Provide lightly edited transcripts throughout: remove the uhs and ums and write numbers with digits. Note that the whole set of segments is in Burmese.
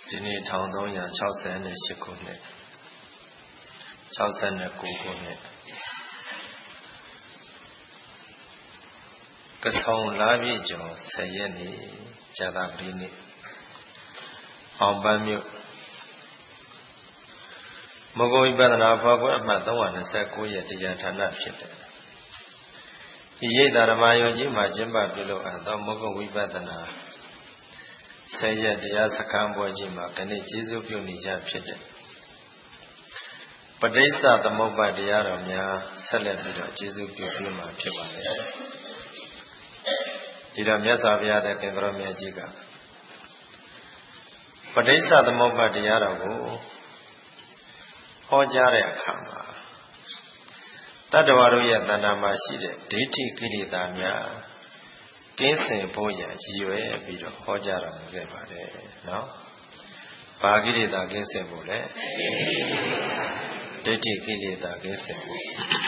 ဒီနေ့1368ခုနှစ်69ခုနှစ်ကဆုံလပြည့်ကျော်10ရက်နေ့ဇာတာပတိနေ့အောင်ပန်းမြို့မဂ္ဂဝိပဿနာဖွားပွဲအမှတ်329ရက်တရားဌာနဖြစ်တယ်ဒီရိပ်သာဓမ္မယုံကြီးမှာကျင်းပပြုလုပ်အပ်သောမဂ္ဂဝိပဿနာ10ရက်တရားစခန်းပွဲကြီးမှာခဏကျေးဇူးပြုနေကြဖြစ်တယ်ပဋိစ္စသမုပ္ပါဒ်တရားတော်များဆက်လက်ပြီးတော့ကျေးဇူးပြုပြီးမှဖြစ်ပါလေဒီတော့မြတ်စွာဘုရားတဲ့သင်္ကရောမြတ်ကြီးကပဋိစ္စသမုပ္ပါဒ်တရားတော်ကိုဟောကြားတဲ့အခါမှာတတ္တဝါတို့ရဲ့တဏ္ဍာမှာရှိတဲ့ဒိဋ္ဌိကိလေသာများကင်းစင်ဖို့ရည်ရွယ်ပြီးတော့ဟောကြားတော်မူခဲ့ပါတယ်နော်။ဘာကိလေသာကင်းစင်ဖို့လဲဒိဋ္ဌိကိလေသာကင်းစင်ဖို့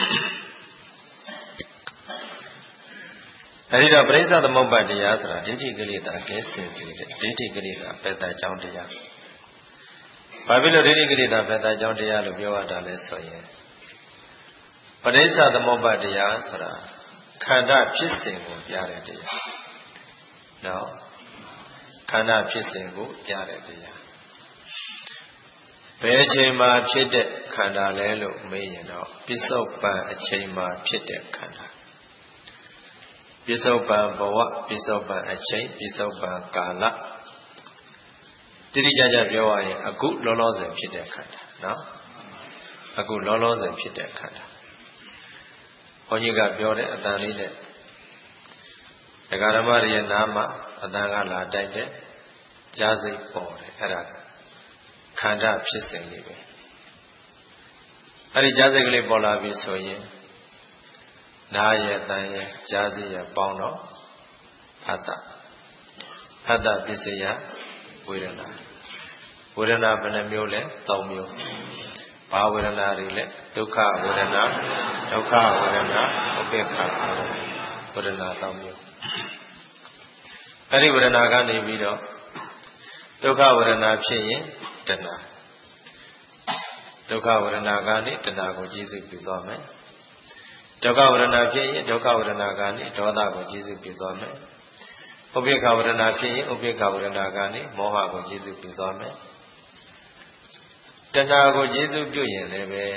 အဲဒီတော့ပရိစ္ဆသမုပ္ပါဒ်တရားဆိုတာဒိဋ္ဌိကိလေသာကင်းစင်စေတဲ့ဒိဋ္ဌိကိလေသာပယ်တတ်ကြောင်းတရားဘာဖြစ်လို့ဒိဋ္ဌိကိလေသာပယ်တတ်ကြောင်းတရားလို့ပြောရတာလဲဆိုရင်ပရိစ္ဆသမုပ္ပါဒ်တရားဆိုတာခန္ဓာဖြစ်စဉ်ကိုပြတဲ့တရားနော်ခန္ဓာဖြစ်စဉ်ကိုပြတဲ့တရားဘယ်အချိန်မှာဖြစ်တဲ့ခန္ဓာလဲလို့မေးရင်တော့ပစ္စုပန်အချိန်မှာဖြစ်တဲ့ခန္ဓာပစ္စုပန်ဘဝပစ္စုပန်အချိန်ပစ္စုပန်ကာလတိတိကျကျပြောရရင်အခုလောလောဆယ်ဖြစ်တဲ့ခန္ဓာနော်အခုလောလောဆယ်ဖြစ်တဲ့ခန္ဓာဘုန်းကြီးကပြောတဲ့အတန်လေးနဲ့ဒကာဓမ္မတွေရဲ့နားမှာအတန်ကလာတိုက်တဲ့ကြားစိတ်ပေါ်တယ်အဲ့ဒါခန္ဓာဖြစ်စဉ်လေးပဲအဲ့ဒီကြားစိတ်ကလေးပေါ်လာပြီဆိုရင်နားရဲ့အတန်ရဲ့ကြားစိတ်ရဲ့ပေါင်းတော့ဖတ်တပစ္စယဝေဒနာဝေဒနာဘယ်နှမျိုးလဲ3မျိုးဘာဝေဒနာတွေလဲဒုက္ခဝေဒနာဒုက္ခဝေဒနာဥပေက္ခဝေဒနာ3မျိုးအဲ့ဒီဝေဒနာကနေပြီးတော့ဒုက္ခဝေဒနာဖြစ်ရင်တဏှာဒုက္ခဝေဒနာကနေတဏှာကိုကျေစုပြုသွားမယ်ဒုက္ခဝေဒနာဖြစ်ရင်ဒုက္ခဝေဒနာကနေဒေါသကိုကျေစုပြုသွားမယ်ဥပေက္ခဝေဒနာဖြစ်ရင်ဥပေက္ခဝေဒနာကနေမောဟကိုကျေစုပြုသွားမယ်တဏှာကိုကျေစုပြုရင်လည်းပဲ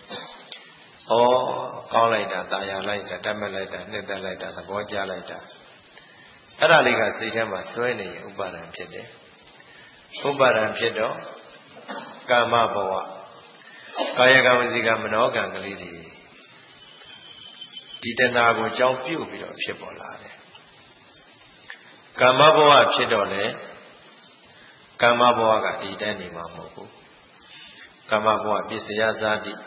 ကောင်းလိုက်တာတာယာလိုက်တာတတ်မဲ့လိုက်တာနှစ်သက်လိုက်တာသဘောကျလိုက်တာအဲ့ဒါလေးကစိတ်ထဲမှာစွဲနေရင်ဥပါဒံဖြစ်တယ်ဥပါဒံဖြစ်တော့ကာမဘဝကာယကံဝစီကံမနောကံကလေးတွေဒီတဏှာကိုကြောင်းပြုတ်ပြီးတော့ဖြစ်ပေါ်လာတယ်ကာမဘဝဖြစ်တော့လေကာမဘဝကဒီတိုင်းနေမှာမဟုတ်ဘူးကာမဘဝပစ္စယဇာတိ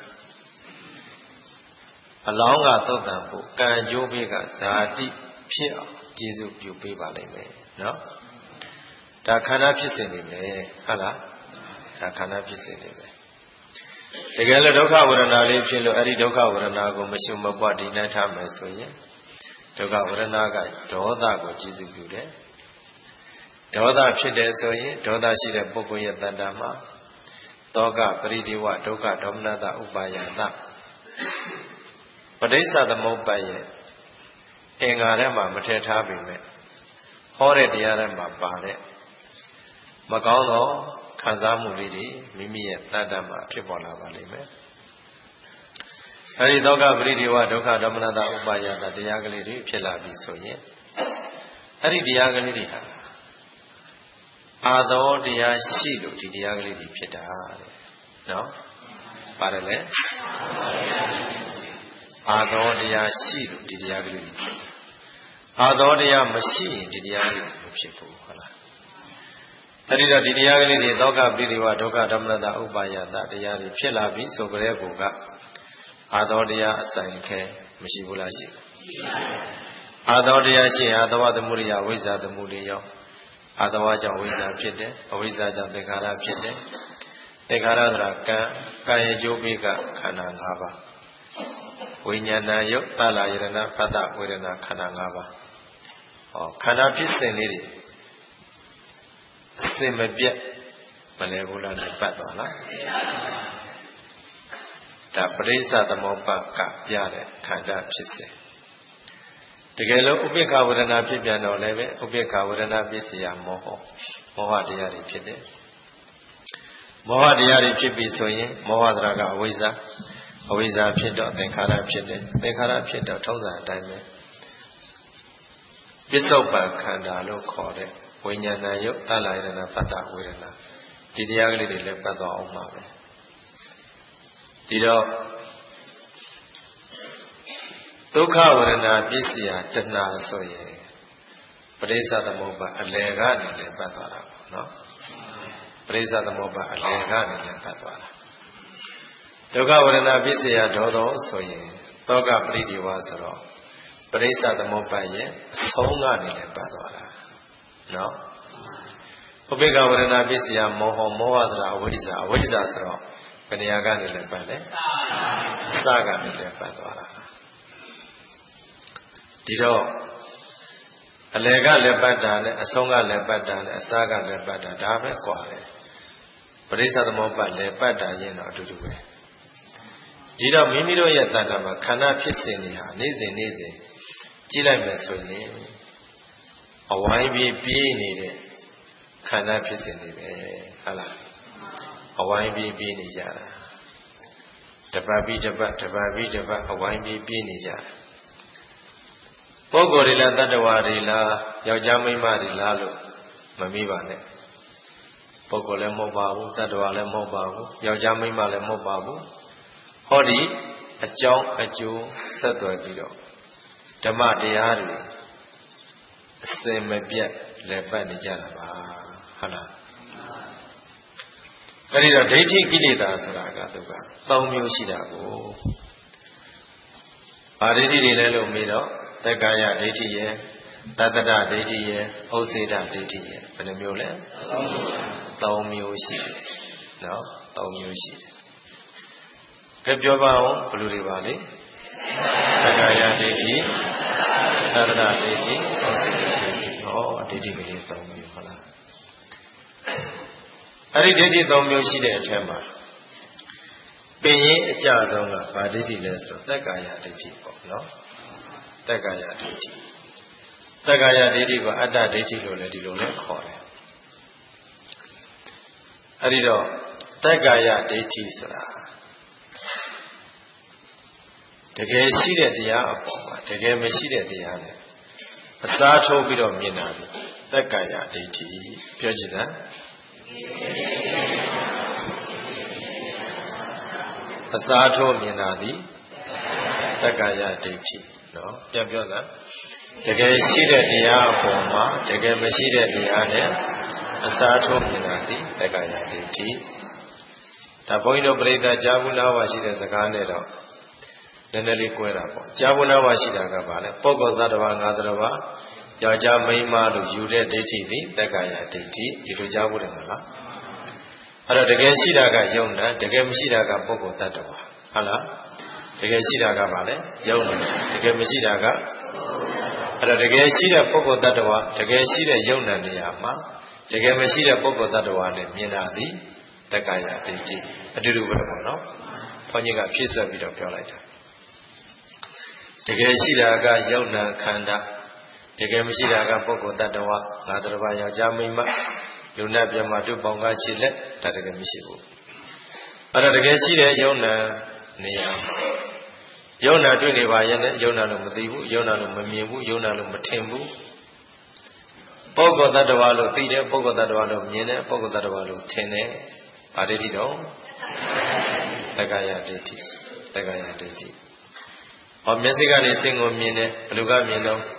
အလောင်းကသုတ်တံဖို့ကံကြိုးပေးကဇာတိဖြစ်အောင်ကျေစုပြုပေးပါလိမ့်မယ်နော်ဒါခန္ဓာဖြစ်စဉ်နေပဲဟုတ်လားဒါခန္ဓာဖြစ်စဉ်နေပဲတကယ်လို့ဒုက္ခဝေဒနာလေးဖြစ်လို့အဲ့ဒီဒုက္ခဝေဒနာကိုမရှုမပွားဒီနိုင်ထားမယ်ဆိုရင်ဒုက္ခဝေဒနာကဒေါသကိုကျေစုပြုတယ်ဒေါသဖြစ်တယ်ဆိုရင်ဒေါသရှိတဲ့ပုဂ္ဂိုလ်ရဲ့တဏ္ဍာမှာတောကပရိဒီဝဒုက္ခဒေါမနတဥပါယတပဋိစ္စသမုပ္ပါဒ်ရဲ့အင်္ဂါထဲမှာမထည့်ထားပေမဲ့ဟောတဲ့တရားထဲမှာပါတဲ့မကောင်းသောခံစားမှုလေးတွေမိမိရဲ့တဏ္ဍာမှာဖြစ်ပေါ်လာပါလိမ့်မယ်အဲဒီတောကပရိဒီဝဒုက္ခဒေါမနတဥပါယတတရားကလေးတွေဖြစ်လာပြီဆိုရင်အဲဒီတရားကလေးတွေဟာအာသောတရားရှိလို့ဒီတရားကလေးတွေဖြစ်တာတဲ့နော်ပါတယ်လေအာသောတရားရှိလို့ဒီတရားကလေးတွေဖြစ်တာအာသောတရားမရှိရင်ဒီတရားကလေးမဖြစ်ဘူးဟုတ်လားအဲ့ဒီတော့ဒီတရားကလေးတွေသောကပိရိဝဒုက္ခဓမ္မနတဥပါယတတရားတွေဖြစ်လာပြီဆိုကြတဲ့ကူကအာသောတရားအဆိုင်ခဲမရှိဘူးလားရှိအာသောတရားရှိရင်အာသဝသမုဒိယဝိဇ္ဇာသမုဒိယအာသဝကြောင့်ဝိဇ္ဇာဖြစ်တယ်အဝိဇ္ဇာကြောင့်သင်္ခါရဖြစ်တယ်သင်္ခါရဆိုတာကံရဲ့ကျိုးပေးကခန္ဓာ၅ပါးဝိညာဏယုတ်သလယရဏဖတ်တဝေဒနာခန္ဓာ၅ပါးခန္ဓာဖြစ်စဉ်လေးတွေအစင်မပြတ်မလဲဘူးလားနဲ့ပတ်သွားလားဒါပရိစ္ဆသမုပ္ပါကပြတဲ့ခန္ဓာဖြစ်စေတကယ်လို့ဥပိ္ပခဝရဏဖြစ်ပြန်တော့လည်းပဲဥပိ္ပခဝရဏပစ္စယမောဟတရားတွေဖြစ်တယ်မောဟတရားတွေဖြစ်ပြီဆိုရင်မောဟတရားကအဝိဇ္ဇာအဝိဇ္ဇာဖြစ်တော့သင်္ခါရဖြစ်တယ်သင်္ခါရဖြစ်တော့ထုံးစံအတိုင်းပဲပစ္စုပ္ပန်ခန္ဓာလို့ခေါ်တဲ့ဝိညာဏယုတ်သလယတနာပတ္တဝေဒနာဒီတရားကလေးတွေလည်းပတ်သွားအောင်ပါပဲဒီတော့ဒုက္ခဝရဏပစ္စယတဏှာဆိုရင်ပရိစ္ဆသမုပ္ပါအလယ်ကနေလည်းပတ်သွားတာပေါ့နော်ပရိစ္ဆသမုပ္ပါအလယ်ကနေလည်းပတ်သွားတာဒုက္ခဝရဏပစ္စယဒေါသောဆိုရင်သောကပရိဒီဝါဆိုတော့ပရိစ္ဆသမုပ္ပါရဲ့အဆုံးကနေလည်းပတ်သွားတာနော်ဥပိ္ပခဝရဏပစ္စယမောဟသရာအဝိဇ္ဇာဆိုတော့ဘယ်နေရာကနေလည်းပတ်လဲအစကနေလည်းပတ်သွားတာဒီတော့အလယ်ကလည်းပတ်တာနဲ့အဆုံးကလည်းပတ်တာနဲ့အစကလည်းပတ်တာဒါပဲကွာတယ်ပရိစ္ဆသမုပ္ပါလည်းပတ်တာရင်တော့အတူတူပဲဒီတော့မိမိတို့ရဲ့တဏ္ဍာမှာခန္ဓာဖြစ်စဉ်တွေဟာနေ့စဉ်ကြည့်လိုက်မယ်ဆိုရင်အဝိုင်းပြီးပြေးနေတဲ့ခန္ဓာဖြစ်စဉ်တွေပဲဟုတ်လားအဝိုင်းပြီးပြေးနေကြတာတပတ်ပြီးတပတ်အဝိုင်းပြီးပြေးနေကြတာပုဂ္ဂိုလ်တွေလားတတ္တဝါတွေလားယောက်ျားမိန်းမတွေလားလို့မမေးပါနဲ့ပုဂ္ဂိုလ်လည်းမဟုတ်ပါဘူးတတ္တဝါလည်းမဟုတ်ပါဘူးယောက်ျားမိန်းမလည်းမဟုတ်ပါဘူးဟောဒီအကြောင်းအကျိုးဆက်သွယ်ပြီးတော့ဓမ္မတရားတွေအစင်မပြတ်လည်းပတ်နေကြတာပါဟုတ်လားအဲဒီတော့ဒိဋ္ဌိကိလေသာဆိုတာကသူက၃မျိုးရှိတာကိုဘာဒိဋ္ဌိတွေလဲလို့မေးတော့သက္ကာယဒိဋ္ဌိရဲ့တတ္တဒဒိဋ္ဌိရဲ့ဥစ္စေတဒိဋ္ဌိရဲ့ဘယ်နှမျိုးလဲ၃မျိုးရှိတယ်နော်၃မျိုးရှိတယ်ကဲပြောပါဦးဘယ်လိုတွေပါလဲသက္ကာယဒိဋ္ဌိတတ္တဒဒိဋ္ဌိဥစ္စေတဒိဋ္ဌိဟောဒိဋ္ဌိကလေး၃မျိုးဟုတ်လားအဲ့ဒီဒိဋ္ဌိ၃မျိုးရှိတဲ့အထက်မှာပင်ရင်အကြဆုံးကဗာဒိဋ္ဌိလဲဆိုတော့သက္ကာယဒိဋ္ဌိပေါ့နော်သက္ကာယဒိဋ္ဌိကိုအတ္တဒိဋ္ဌိလို့လည်းဒီလိုလဲခေါ်တယ်အဲ့ဒီတော့သက္ကာယဒိဋ္ဌိဆိုတာတကယ်ရှိတဲ့တရားအပေါ်မှာတကယ်မရှိတဲ့တရားနဲ့အစားထိုးပြီးတော့မြင်တာလေသက္ကာယဒိဋ္ဌိပြောကြည့်စမ်းအစားထိုးမြင်တာဒီသက္ကာယဒိဋ္ဌိနော်ပြန်ပြောစမ်းတကယ်ရှိတဲ့တရားအပေါ်မှာတကယ်မရှိတဲ့တရားနဲ့အစားထိုးမြင်တာဒီသက္ကာယဒိဋ္ဌိဒါဘုန်းကြီးတို့ပြိဿကြားဘူးလားပါရှိတဲ့စကားနဲ့တော့နည်းနည်းလေးကွဲတာပေါ့ကြားဘူးလားပါရှိတာကဘာလဲပုဂ္ဂိုလ်သတ္တဝါငါသတ္တဝါယောက်ျားမိန်းမလို့ယူတဲ့ဒိဋ္ဌိသည်သက္ကာယဒိဋ္ဌိဒီလိုကြားဘူးတယ်မလားအဲ့တော့တကယ်ရှိတာကယုံနာတကယ်မရှိတာကပုဂ္ဂိုလ်သတ္တဝါဟုတ်လားတကယ်ရှိတာကဘာလဲယုံနာတကယ်မရှိတာကအဲ့တော့တကယ်ရှိတဲ့ပုဂ္ဂိုလ်သတ္တဝါတကယ်ရှိတဲ့ယုံနာနေရာမှာတကယ်မရှိတဲ့ပုဂ္ဂိုလ်သတ္တဝါနဲ့မြင်တာသည်သက္ကာယဒိဋ္ဌိအတူတူပဲပေါ့နော်ဘုန်းကြီးကဖြည့်ဆွတ်ပြီးတော့ပြောလိုက်တာတကယ်ရှိတာကယုံနာခန္ဓာတကယ်မရှိတာကပုဂ္ဂိုလ်တ attva ငါတ attva ယောက်ျားမိန်းမလူနာပြမတုပေါင်းကားခြေလက်ဒါတကယ်မရှိဘူးအဲ့ဒါတကယ်ရှိတဲ့ယုံနာနေရာယုံနာတွေ့နေပါရဲ့နဲ့ယုံနာလို့မသိဘူးယုံနာလို့မမြင်ဘူးယုံနာလို့မထင်ဘူးပုဂ္ဂိုလ်တ attva လို့သိတယ်ပုဂ္ဂိုလ်တ attva လို့မြင်တယ်ပုဂ္ဂိုလ်တ attva လို့ထင်တယ်ဗာဒိဋ္ဌိတော့သက္ကာယဒိဋ္ဌိသက္ကာယဒိဋ္ဌိဟောမျက်စိကနေစင်ကိုမြင်တယ်ဘယ်လိုကမြင်တော့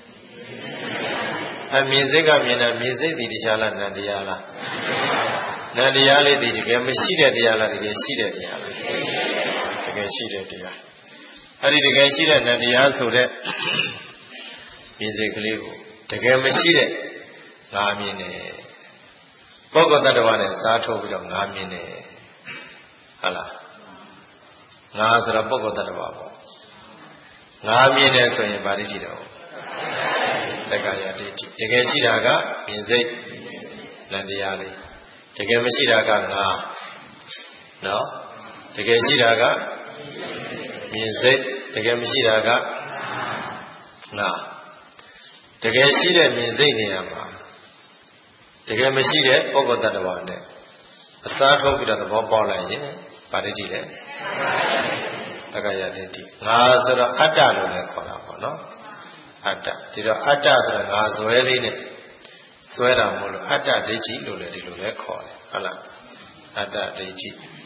မြင်စိတ်ကမြင်တာမြင်စိတ်ဒီတရားလားနံတရားလားနံတရားလေးဒီတကယ်မရှိတဲ့တရားလားတကယ်ရှိတဲ့တရားလားတကယ်ရှိတဲ့တရားအဲ့ဒီတကယ်ရှိတဲ့နံတရားဆိုတဲ့မြင်စိတ်ကလေးကိုတကယ်မရှိတဲ့ငါမြင်တယ်ပုဂ္ဂိုလ်တ attva နဲ့စားထုတ်ပြီးတော့ငါမြင်တယ်ဟုတ်လားငါဆိုတော့ပုဂ္ဂိုလ်တ attva ပေါ့ငါမြင်တယ်ဆိုရင်ဗာဒိဋ္ဌိတော့သက္ကာယဒိဋ္ဌိတကယ်ရှိတာကမြင်စိတ်နံတရားလေးတကယ်မရှိတာကငါနော်တကယ်ရှိတာကမြင်စိတ်တကယ်မရှိတာကငါတကယ်ရှိတဲ့မြင်စိတ်နေရာမှာတကယ်မရှိတဲ့ပုဂ္ဂိုလ်တ attva နဲ့အစားထုတ်ပြီးတော့သဘောပေါက်လိုက်ရင်ဗာဒိဋ္ဌိလေတက္ကရာဒိဋ္ဌိငါဆိုတော့အတ္တလို့လည်းခေါ်တာပေါ့နော်အတ္တဒီတော့အတ္တဆိုတော့ငါဇွဲလေးနဲ့စွဲတာမို့လို့အတ္တဒိဋ္ဌိလို့လည်းဒီလိုပဲခေါ်တယ်ဟုတ်လားအတ္တဒိဋ္ဌိ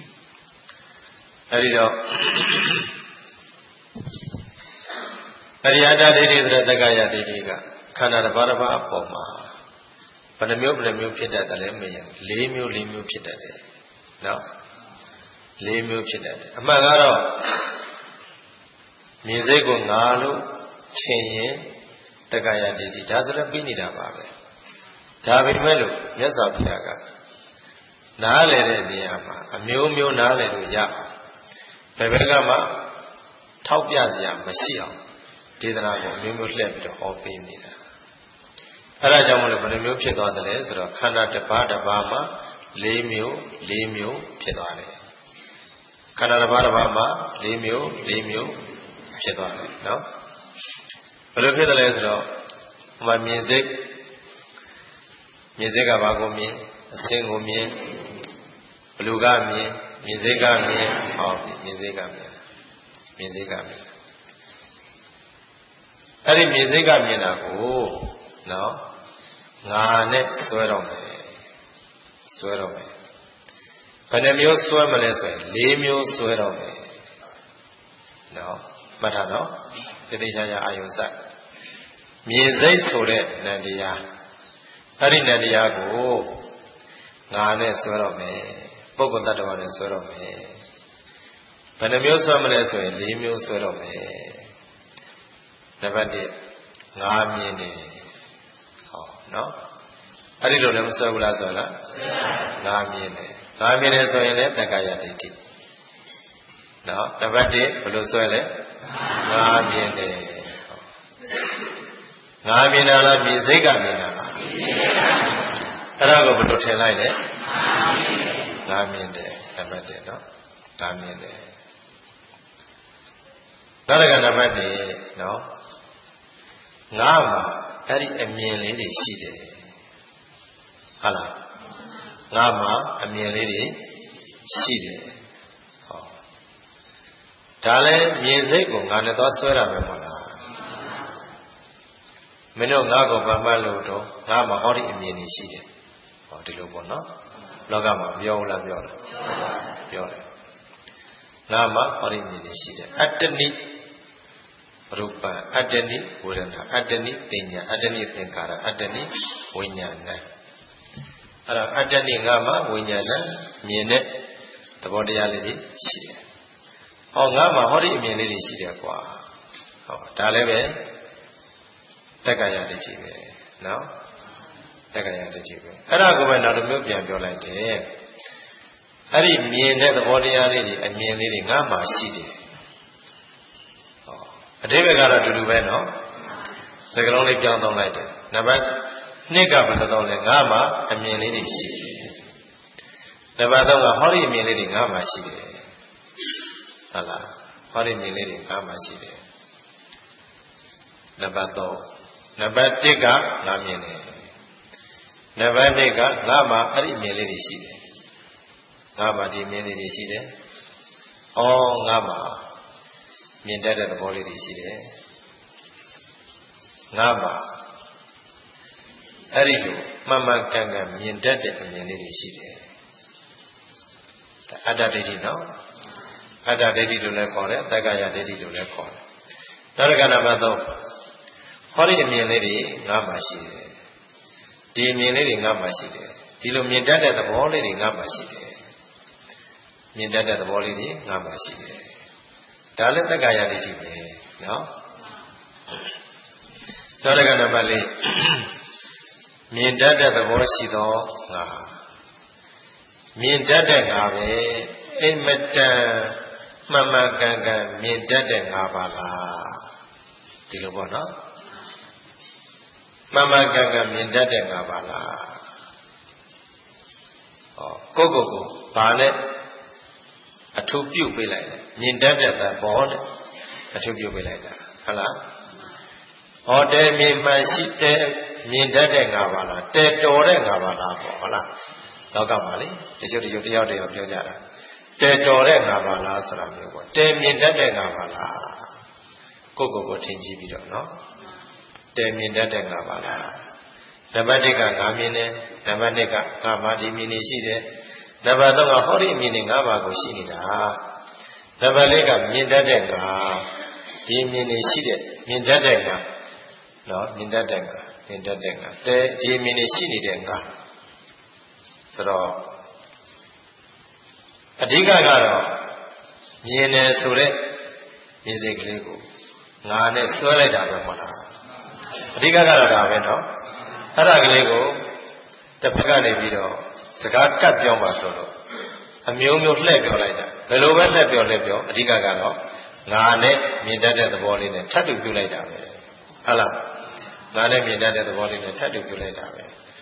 အဲဒီတော့အရိယတ္တဒိဋ္ဌိဆိုတဲ့တက္ကရာဒိဋ္ဌိကခန္ဓာတစ်ပါးတစ်ပါးအပေါ်မှာဘယ်နှမျိုးဖြစ်တတ်တယ်လဲမေးရင်၄မျိုးဖြစ်တတ်တယ်နော်၄မျိုးဖြစ်တတ်တယ်အမှန်ကတော့မြင်စိတ်ကိုငါလို့ထင်ရင်တက္ကရာဒိဋ္ဌိဒါဆိုလည်းပြီးနေတာပါပဲဒါပေမဲ့လို့မြတ်စွာဘုရားကနားလည်တဲ့နေရာမှာအမျိုးနားလည်လို့ရဘယ်ဘက်ကမှထောက်ပြစရာမရှိအောင်ဒေသနာကိုအမျိုးလှည့်ပြီးတော့ဟောပေးနေတာအဲဒါကြောင့်မလို့ဘယ်နှမျိုးဖြစ်သွားတယ်လဲဆိုတော့ခန္ဓာတစ်ပါးမှာ၄မျိုးဖြစ်သွားတယ်ခန္ဓာတစ်ပါးမှာ၄မျိုးဖြစ်သွားတယ်နော်ဘယ်လိုဖြစ်တယ်လဲဆိုတော့ဟိုမှာမြင်စိတ်ကဘာကိုမြင်အစင်းကိုမြင်ဘလူကမြင်မြင်စိတ်ကမြင်ဟောမြင်စိတ်ကမြင်အဲ့ဒီမြင်စိတ်ကမြင်တာကိုနော်ငါနဲ့စွဲတော့မယ်ဘယ်နှမျိုးစွဲမလဲဆိုရင်၄မျိုးစွဲတော့မယ်နော်မှတ်ထားနော်သေချာအာယုံစိုက်မြင်စိတ်ဆိုတဲ့နန္တရားအဲ့ဒီနန္တရားကိုငါနဲ့စွဲတော့မယ်ပုဂ္ဂိုလ်တ attva နဲ့စွဲတော့မယ်ဘယ်နှမျိုးစွဲမလဲဆိုရင်၄မျိုးစွဲတော့မယ်နံပါတ်1ငါမြင်တယ်ဟောနော်အဲ့ဒီလိုလည်းမစွဲဘူးလားဆိုလားငါမြင်တယ်ဆိုရင်လည်းတက္ကရာဒိဋ္ဌိနော်နံပါတ်1ဘယ်လိုစွဲလဲငါမြင်တယ်ငါမြင်တာလားမြင်စိတ်ကမြင်တာလားအဲ့ဒါကိုဘယ်လိုထင်လိုက်လဲငါမြင်တယ်နံပါတ်1နော်ငါမြင်တယ်နောက်တစ်ခါနံပါတ်2နော်ငါမှာအဲ့ဒီအမြင်လေးတွေရှိတယ်ဟုတ်လားငါမှာအမြင်လေးတွေရှိတယ်ဟောဒါလည်းမြင်စိတ်ကိုငါနဲ့သွားဆွဲတာပဲမဟုတ်လားမင်းတို့ငါ့ကိုဗမှတ်လို့တော့ငါမှာဟောဒီအမြင်တွေရှိတယ်ဟောဒီလိုပေါ့နော်လောကမှာပြောလားပြောတယ်ငါမှာဟောဒီအမြင်တွေရှိတယ်အတ္တနိရူပအတ္တနိဝေဒနာအတ္တနိပညာအတ္တနိသင်္ခါရအတ္တနိဝိညာဏအဲ့တော့အတ္တနိငါမှာဝိညာဏမြင်တဲ့သဘောတရားလေးတွေရှိတယ်ဟောငါမှာဟောဒီအမြင်လေးတွေရှိတယ်ကွာဟောဒါလည်းပဲတက္ကရာဒိဋ္ဌိပဲနော်တက္ကရာဒိဋ္ဌိပဲအဲ့ဒါကိုပဲနောက်တစ်မျိုးပြန်ပြောလိုက်တယ်အဲ့ဒီမြင်တဲ့သဘောတရားလေးတွေအမြင်လေးတွေငါမှာရှိတယ်အဓိပ္ပာယ်ကတော့အတူတူပဲနော်စကားလုံးလေးပြောင်းသုံးလိုက်တယ်နံပါတ်2ကဘယ်လိုသုံးလဲငါမှာအမြင်လေးတွေရှိတယ်နံပါတ်3ကဟောဒီအမြင်လေးတွေငါမှာရှိတယ်ဟုတ်လားဟောဒီအမြင်လေးတွေငါမှာရှိတယ်နံပါတ်3နံပါတ်1ကငါမြင်တယ်နံပါတ်2ကငါမှာအဲ့ဒီအမြင်လေးတွေရှိတယ်ငါမှာဒီအမြင်လေးတွေရှိတယ်ဩငါမှာမြင်တတ်တဲ့သဘောလေးတွေရှိတယ်ငါမှာအဲ့ဒီလိုမှန်မှန်ကန်ကန်မြင်တတ်တဲ့အမြင်လေးတွေရှိတယ်အတ္တဒိဋ္ဌိနော်အတ္တဒိဋ္ဌိလို့လည်းခေါ်တယ်တက္ကရာဒိဋ္ဌိလို့လည်းခေါ်တယ်နောက်တစ်ခါနံပါတ်3ဟောဒီအမြင်လေးတွေငါမှာရှိတယ်ဒီအမြင်လေးတွေငါမှာရှိတယ်ဒီလိုမြင်တတ်တဲ့သဘောလေးတွေငါမှာရှိတယ်မြင်တတ်တဲ့သဘောလေးတွေငါမှာရှိတယ်ဒါလည်းတက္ကရာဒိဋ္ဌိပဲနော်နောက်တစ်ခါနံပါတ်4မြင်တတ်တဲ့သဘောရှိသောငါမြင်တတ်တဲ့ငါပဲအိမ်မတန်မှန်မှန်ကန်ကန်မြင်တတ်တဲ့ငါပါလားဒီလိုပေါ့နော်မှန်မှန်ကန်ကန်မြင်တတ်တဲ့ငါပါလားကိုဘာနဲ့အထူးပြုတ်ပေးလိုက်တယ်မြင်တတ်တဲ့ဘောနဲ့အထူးပြုတ်ပေးလိုက်တာဟုတ်လားဟောတဲမြင်မှန်ရှိတဲ့မြင်တတ်တဲ့ငါပါလားတဲတော်တဲ့ငါပါလားပေါ့ဟုတ်လားလောကမှာလေတချို့တယောက်ပြောကြတာတဲတော်တဲ့ငါပါလားဆိုတာမျိုးပေါ့တဲမြင်တတ်တဲ့ငါပါလားကိုထင်ကြည့်ပြီးတော့နော်တဲမြင်တတ်တဲ့ငါပါလားနံပါတ်1ကငါမြင်တယ်နံပါတ်2ကငါမှဒီမြင်နေရှိတယ်နံပါတ်3ကဟောဒီမြင်နေငါပါကိုရှိနေတာနံပါတ်4ကမြင်တတ်တဲ့ငါဒီမြင်နေရှိတဲ့မြင်တတ်တဲ့ငါနော်မြင်တတ်တဲ့ငါတဲဒီမြင်နေရှိနေတဲ့ငါဆိုတော့အဓိကကတော့မြင်တယ်ဆိုတဲ့မြင်စိတ်ကလေးကိုငါနဲ့ဆွဲလိုက်တာပဲမဟုတ်လားအဓိကကတော့ဒါပဲနော်အဲ့ဒါကလေးကိုတစ်ဖက်ကနေပြီးတော့စကားကတ်ပြောမှဆိုလို့အမျိုးမျိုးလှည့်ပြောလိုက်တာဘယ်လိုပဲလှည့်ပြောအဓိကကတော့ငါနဲ့မြင်တတ်တဲ့သဘောလေးနဲ့ထပ်တူပြုလိုက်တာပဲဟုတ်လားငါနဲ့မြင်တတ်တဲ့သဘောလေးနဲ့ထပ်တူပြုလိုက်တာပဲ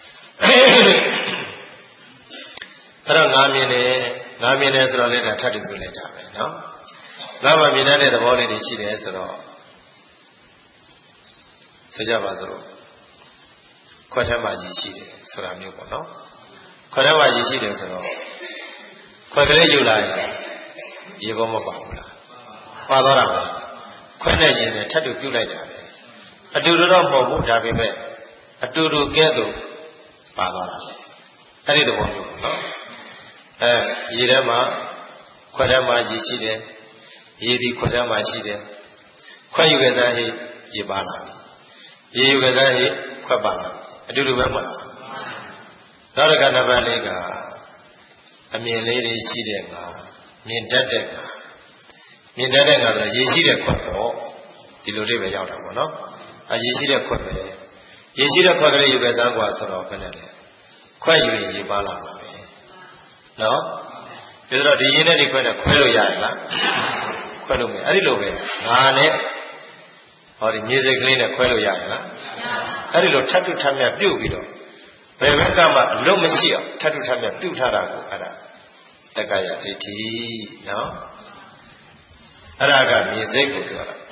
အဲ့တော့ငါမြင်တယ်ဆိုတော့လည်းဒါထပ်တူပြုလိုက်တာပဲနော်ငါမှမြင်တတ်တဲ့သဘောလေးတွေရှိတယ်ဆိုတော့ဆိုကြပါစို့ခွက်ထဲမှာရည်ရှိတယ်ဆိုတာမျိုးပေါ့နော်ခွက်ထဲမှာရည်ရှိတယ်ဆိုတော့ခွက်ကလေးယူလာရင်ရေဘောမပါဘူးလားပါသွားတာပဲခွက်နဲ့ရင်နဲ့ထပ်တူပြုတ်လိုက်တာပဲအတူတူတော့မဟုတ်ဘူးဒါပေမဲ့အတူတူကဲ့သို့ပါသွားတာအဲ့ဒီသဘောမျိုးပေါ့နော်ရေထဲမှာခွက်ထဲမှာရည်ရှိတယ်ရေဒီခွက်ထဲမှာရှိတယ်ခွက်ယူခဲ့တဲ့ဟိရေပါလာရေယူခဲ့တဲ့ဟိခွက်ပါလာအတူတူပဲမဟုတ်လားနောက်တစ်ခါနံပါတ်4ကအမြင်လေးတွေရှိတဲ့ငါမြင်တတ်တဲ့ငါဆိုရေရှိတဲ့ခွက်ပေါ့ဒီလိုလေးပဲရောက်တာပေါ့နော်ရေရှိတဲ့ခွက်ပဲရေရှိတဲ့ခွက်ကလေးယူခဲ့စမ်းกว่าဆိုတော့ဘယ်နဲ့လဲခွက်ယူရင်ရေပါလာပါပဲနော်ဒါဆိုတော့ဒီရင်းနဲ့ဒီခွက်နဲ့ခွဲလို့ရရလားခွဲလို့မရအဲ့ဒီလိုပဲငါနဲ့ဟောဒီမြေစိတ်ကလေးနဲ့ခွဲလို့ရရလားအဲ့ဒီလိုထပ်တူထပ်မြတ်ပြုတ်ပြီးတော့ဘယ်ဘက်ကမှအလုံးမရှိအောင်ထပ်တူထပ်မြတ်ပြုတ်ထားတာကိုအဲ့ဒါတက္ကရာဒိဋ္ဌိနော်အဲ့ဒါကမြေစိတ်ကိုပြောတာ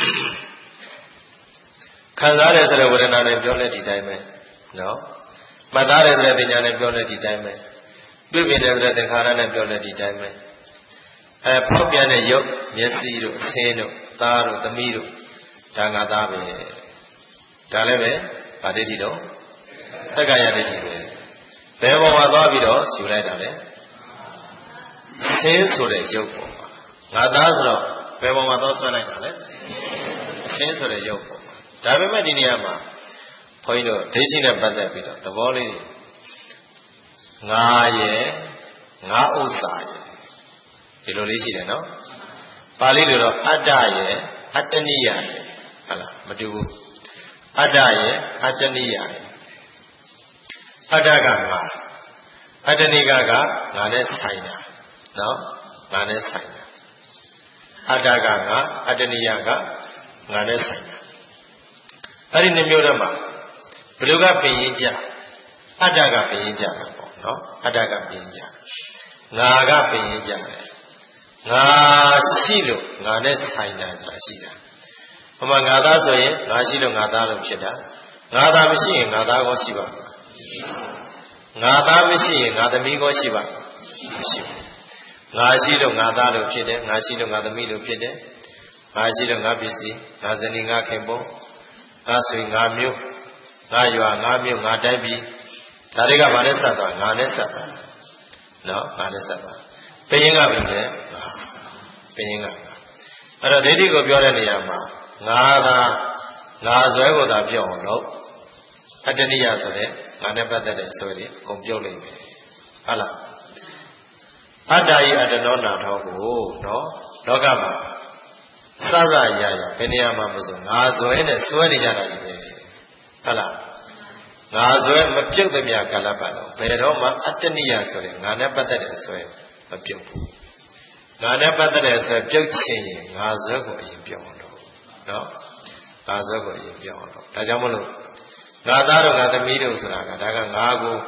ခံစားတယ်ဆိုတဲ့ဝေဒနာနဲ့ပြောလဲဒီတိုင်းပဲနော်မှတ်သားတယ်ဆိုတဲ့ပညာနဲ့ပြောလဲဒီတိုင်းပဲတွေ့မြင်တယ်ဆိုတဲ့သင်္ခါရနဲ့ပြောလဲဒီတိုင်းပဲဖောက်ပြန်တဲ့ရုပ်မျက်စိတို့အဆင်းတို့သားတို့သမီးတို့ဒါငါသားပဲဒါလည်းပဲဗာဒိဋ္ဌိတော့တက္ကရာဒိဋ္ဌိပဲဘယ်ပေါ်မှာသွားပြီးတော့ယူလိုက်တာလဲဆင်းဆိုတဲ့ရုပ်ပေါ်မှာငါသားဆိုတော့ဘယ်ပေါ်မှာသွားဆွဲလိုက်တာလဲဆင်းဆိုတဲ့ရုပ်ပေါ်မှာဒါပေမဲ့ဒီနေရာမှာဘုန်းကြီးတို့ဒိဋ္ဌိနဲ့ပတ်သက်ပြီးတော့သဘောလေးငါရဲ့ငါဥစ္စာရဲ့ဒီလိုလေးရှိတယ်နော်ပါဠိလိုတော့အတ္တရဲ့အတ္တနိယရဲ့ဟုတ်လားမတူဘူးအတ္တရဲ့အတ္တနိယရဲ့အတ္တကငါအတ္တနိကကငါနဲ့ဆိုင်တာနော်ငါနဲ့ဆိုင်တာအတ္တကငါအတ္တနိယကငါနဲ့ဆိုင်တာအဲ့ဒီနှမျိုးထဲမှာဘယ်လိုကပင်ရင်ကြအတ္တကပင်ရင်ကြတာပေါ့နော်အတ္တကပင်ရင်ကြငါကပင်ရင်ကြတယ်ငါရှိလို့ငါနဲ့ဆိုင်တာဆိုတာရှိတာဟိုမှာငါသားဆိုရင်ငါရှိလို့ငါသားလို့ဖြစ်တာငါသားမရှိရင်ငါသားကောရှိပါ့မလားငါသားမရှိရင်ငါသမီးကောရှိပါ့မရှိဘူးငါရှိလို့ငါသားလို့ဖြစ်တယ်ငါရှိလို့ငါသမီးလို့ဖြစ်တယ်ငါရှိလို့ငါပစ္စည်းငါဇနီးငါခင်ပွန်းငါဆွေငါမျိုးငါရွာငါမြို့ငါတိုင်းပြည်ဒါတွေကဘာနဲ့ဆက်သွားငါနဲ့ဆက်သွားနော်ငါနဲ့ဆက်သွားဘယင်းကဘယ်လိုလဲဘယင်းကအဲ့တော့ဒိဋ္ဌိကိုပြောတဲ့နေရာမှာငါသာငါဇွဲကိုသာပြောအောင်လို့အတ္တနိယဆိုတဲ့ငါနဲ့ပတ်သက်တဲ့ဆွဲတွေအကုန်ပြုတ်လိုက်မယ်ဟုတ်လားအတ္တဤအတ္တနောနာထောကိုနော်လောကမှာစစရရဘယ်နေရာမှာမဆိုငါဇွဲနဲ့ဆွဲနေကြတာကြီးပဲဟုတ်လားငါဇွဲမပြုတ်သမျှကာလပတ်တော့ဘယ်တော့မှအတ္တနိယဆိုတဲ့ငါနဲ့ပတ်သက်တဲ့ဆွဲမပြုတ်ဘူးငါနဲ့ပတ်သက်တဲ့ဆွဲပြုတ်ချင်ရင်ငါဇွဲကိုအရင်ပြောင်းတော့နော်ငါဇွဲကိုအရင်ပြောင်းတော့ဒါကြောင့်မလို့ငါသားတို့ငါသမီးတို့ဆိုတာကဒါကငါကို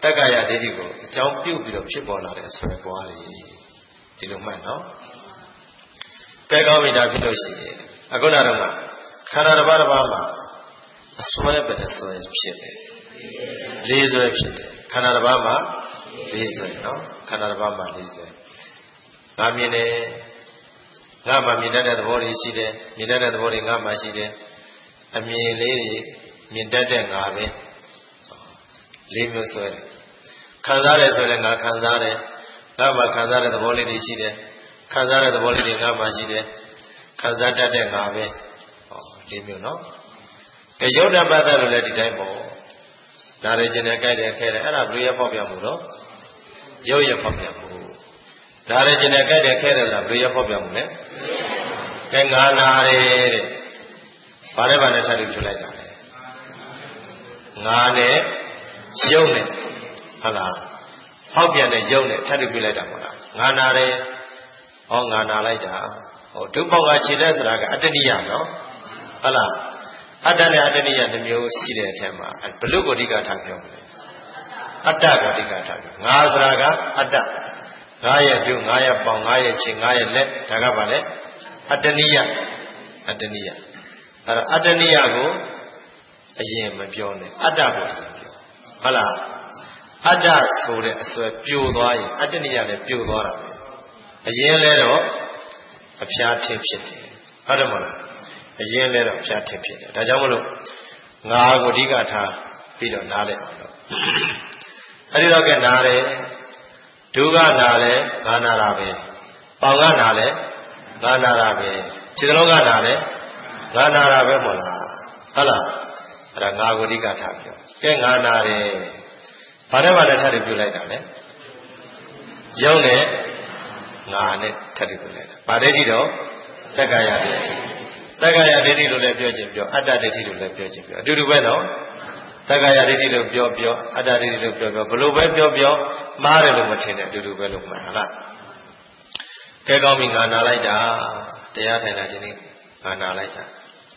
တက္ကရာဒိဋ္ဌိကိုအကြောင်းပြုပြီးတော့ဖြစ်ပေါ်လာတဲ့ဆွဲပွားတွေဒီလိုမှတ်နော်ကဲကောင်းပြီဒါဖြစ်လို့ရှိရင်အခုနတော့ခန္ဓာတစ်ပါးတစ်ပါးမှာအစွဲပဲဆွဲဖြစ်တယ်လေးဆွဲဖြစ်တယ်ခန္ဓာတစ်ပါးမှာလေးဆွဲနော်ခန္ဓာတစ်ပါးမှာလေးဆွဲငါမြင်တယ်ငါမှမြင်တတ်တဲ့သဘောတွေရှိတယ်မြင်တတ်တဲ့သဘောတွေငါမှရှိတယ်အမြင်လေးတွေမြင်တတ်တဲ့ငါပဲလေးမျိုးဆွဲတယ်ခံစားတယ်ဆိုရင်ငါခံစားတယ်ငါမှခံစားတဲ့သဘောလေးတွေရှိတယ်ခံစားတဲ့သဘောလေးတွေငါမှရှိတယ်ခံစားတတ်တဲ့ငါပဲလေးမျိုးနော်ကဲရုပ်တပတ်သက်လို့လည်းဒီတိုင်းပေါ့နားရခြင်းနဲ့ကြိုက်တယ်ခဲတယ်အဲ့ဒါဘယ်လိုရဖောက်ပြမှုတော့ရုပ်ရဖောက်ပြမှုနားရခြင်းနဲ့ကြိုက်တယ်ခဲတယ်ဆိုတာဘယ်လိုရဖောက်ပြမှုလဲကဲငါနာတယ်တဲ့ဘာလဲထပ်ပြီးပြလိုက်တာလေငါနဲ့ရုပ်နဲ့ဟုတ်လားဖောက်ပြန်တဲ့ရုပ်နဲ့ထပ်ပြီးပြလိုက်တာမဟုတ်လားငါနာတယ်ဟောငါနာလိုက်တာဟောဒုပေါင်းကခြေတဲ့ဆိုတာကအတ္တနိယနော်ဟုတ်လားအတ္တနဲ့အတ္တနိယတစ်မျိုးရှိတဲ့အထက်မှာဘယ်လိုကိုအဓိကထားပြောမလဲအတ္တကိုအဓိကထားပြောငါဆိုတာကအတ္တငါရဲ့ဒုငါရဲ့ပေါင်းငါရဲ့ခြေငါရဲ့လက်ဒါကပါလေအတ္တနိယအဲ့တော့အတ္တနိယကိုအရင်မပြောနဲ့အတ္တကိုအရင်ပြောဟုတ်လားအတ္တဆိုတဲ့အစွဲပြိုသွားရင်အတ္တနိယလည်းပြိုသွားတာပဲအရင်လဲတော့အဖျားထင်ဖြစ်တယ်ဟုတ်တယ်မဟုတ်လားအရင်လဲတော့အဖျားထင်ဖြစ်တယ်ဒါကြောင့်မလို့ငါကိုအဓိကထားပြီးတော့နားလဲအောင်လို့အဲ့ဒီတော့ကနားတယ်ဒုကနားလဲငါနာတာပဲပေါင်ကနားလဲငါနာတာပဲခြေလုံးကနားလဲငါနာတာပဲမဟုတ်လားဟုတ်လားအဲ့ဒါငါကိုအဓိကထားပြောကဲငါနာတယ်ဘာနဲ့ထပ်ပြီးပြုလိုက်တာလဲရုပ်နဲ့ငါနဲ့ထပ်ပြီးပြုလိုက်တာဗာဒိဋ္ဌိတော့တက္ကရာဒိဋ္ဌိတက္ကရာဒိဋ္ဌိလို့လည်းပြောခြင်းပြောအတ္တဒိဋ္ဌိလို့လည်းပြောခြင်းပြောအတူတူပဲနော်တက္ကရာဒိဋ္ဌိလို့ပြောအတ္တဒိဋ္ဌိလို့ပြောဘယ်လိုပဲပြောမှားတယ်လို့မထင်နဲ့အတူတူပဲလို့မှန်လားကဲကောင်းပြီငါနာလိုက်တာတရားထိုင်တာဒီနေ့ငါနာလိုက်တာ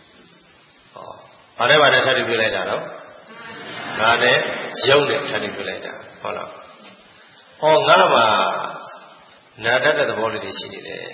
ဟောဘာနဲ့ထပ်ပြီးပြုလိုက်တာတော့ငါနဲ့ရုပ်နဲ့ထပ်ပြီးပြုလိုက်တာဟုတ်လားဟောငါမှာနာတတ်တဲ့သဘောလေးတွေရှိနေတယ်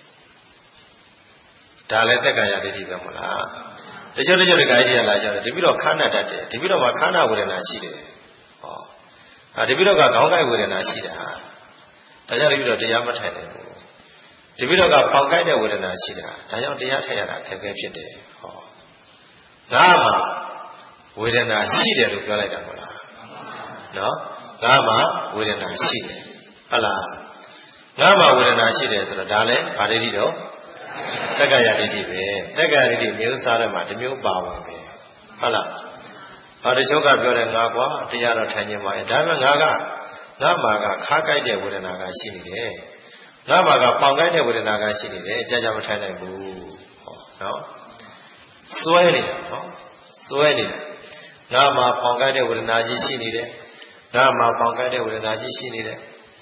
ဒါလည်းတက္ကရာဒိဋ္ဌိပဲမဟုတ်လားတချို့ဒီကာကြီးကလာကြတယ်ဒီပြီးတော့ခန္ဓာတတ်တယ်ဒီပြီးတော့မှခန္ဓာဝေဒနာရှိတယ်ဟောဒီပြီးတော့ကခေါင်းကိုက်ဝေဒနာရှိတာဒါကြောင့်ဒီပြီးတော့တရားမထိုင်နိုင်ဘူးဒီပြီးတော့ကပေါင်ကိုက်တဲ့ဝေဒနာရှိတာဒါကြောင့်တရားထိုင်ရတာခက်ခဲဖြစ်တယ်ဟောငါမှာဝေဒနာရှိတယ်လို့ပြောလိုက်တာမဟုတ်လားနော်ငါမှာဝေဒနာရှိတယ်ဟုတ်လားငါမှာဝေဒနာရှိတယ်ဆိုတော့ဒါလည်းဗာဒိဋ္ဌိတော့တက္ကရာဒိဋ္ဌိပဲတက္ကရာဒိဋ္ဌိမျိုးစားတဲ့မှာတစ်မျိုးပါဝင်ပဲဟုတ်လားဟောတချို့ကပြောတယ်ငါကွာတရားတော့ထိုင်ခြင်းပါရဲ့ဒါပေမဲ့ငါမှာကခါးကိုက်တဲ့ဝေဒနာကရှိနေတယ်ငါမှာကပေါင်ကိုက်တဲ့ဝေဒနာကရှိနေတယ်ကြာကြာမထိုင်နိုင်ဘူးဟောနော်စွဲနေတာနော်စွဲနေတာငါမှာပေါင်ကိုက်တဲ့ဝေဒနာကြီးရှိနေတယ်ငါမှာပေါင်ကိုက်တဲ့ဝေဒနာကြီးရှိနေတယ်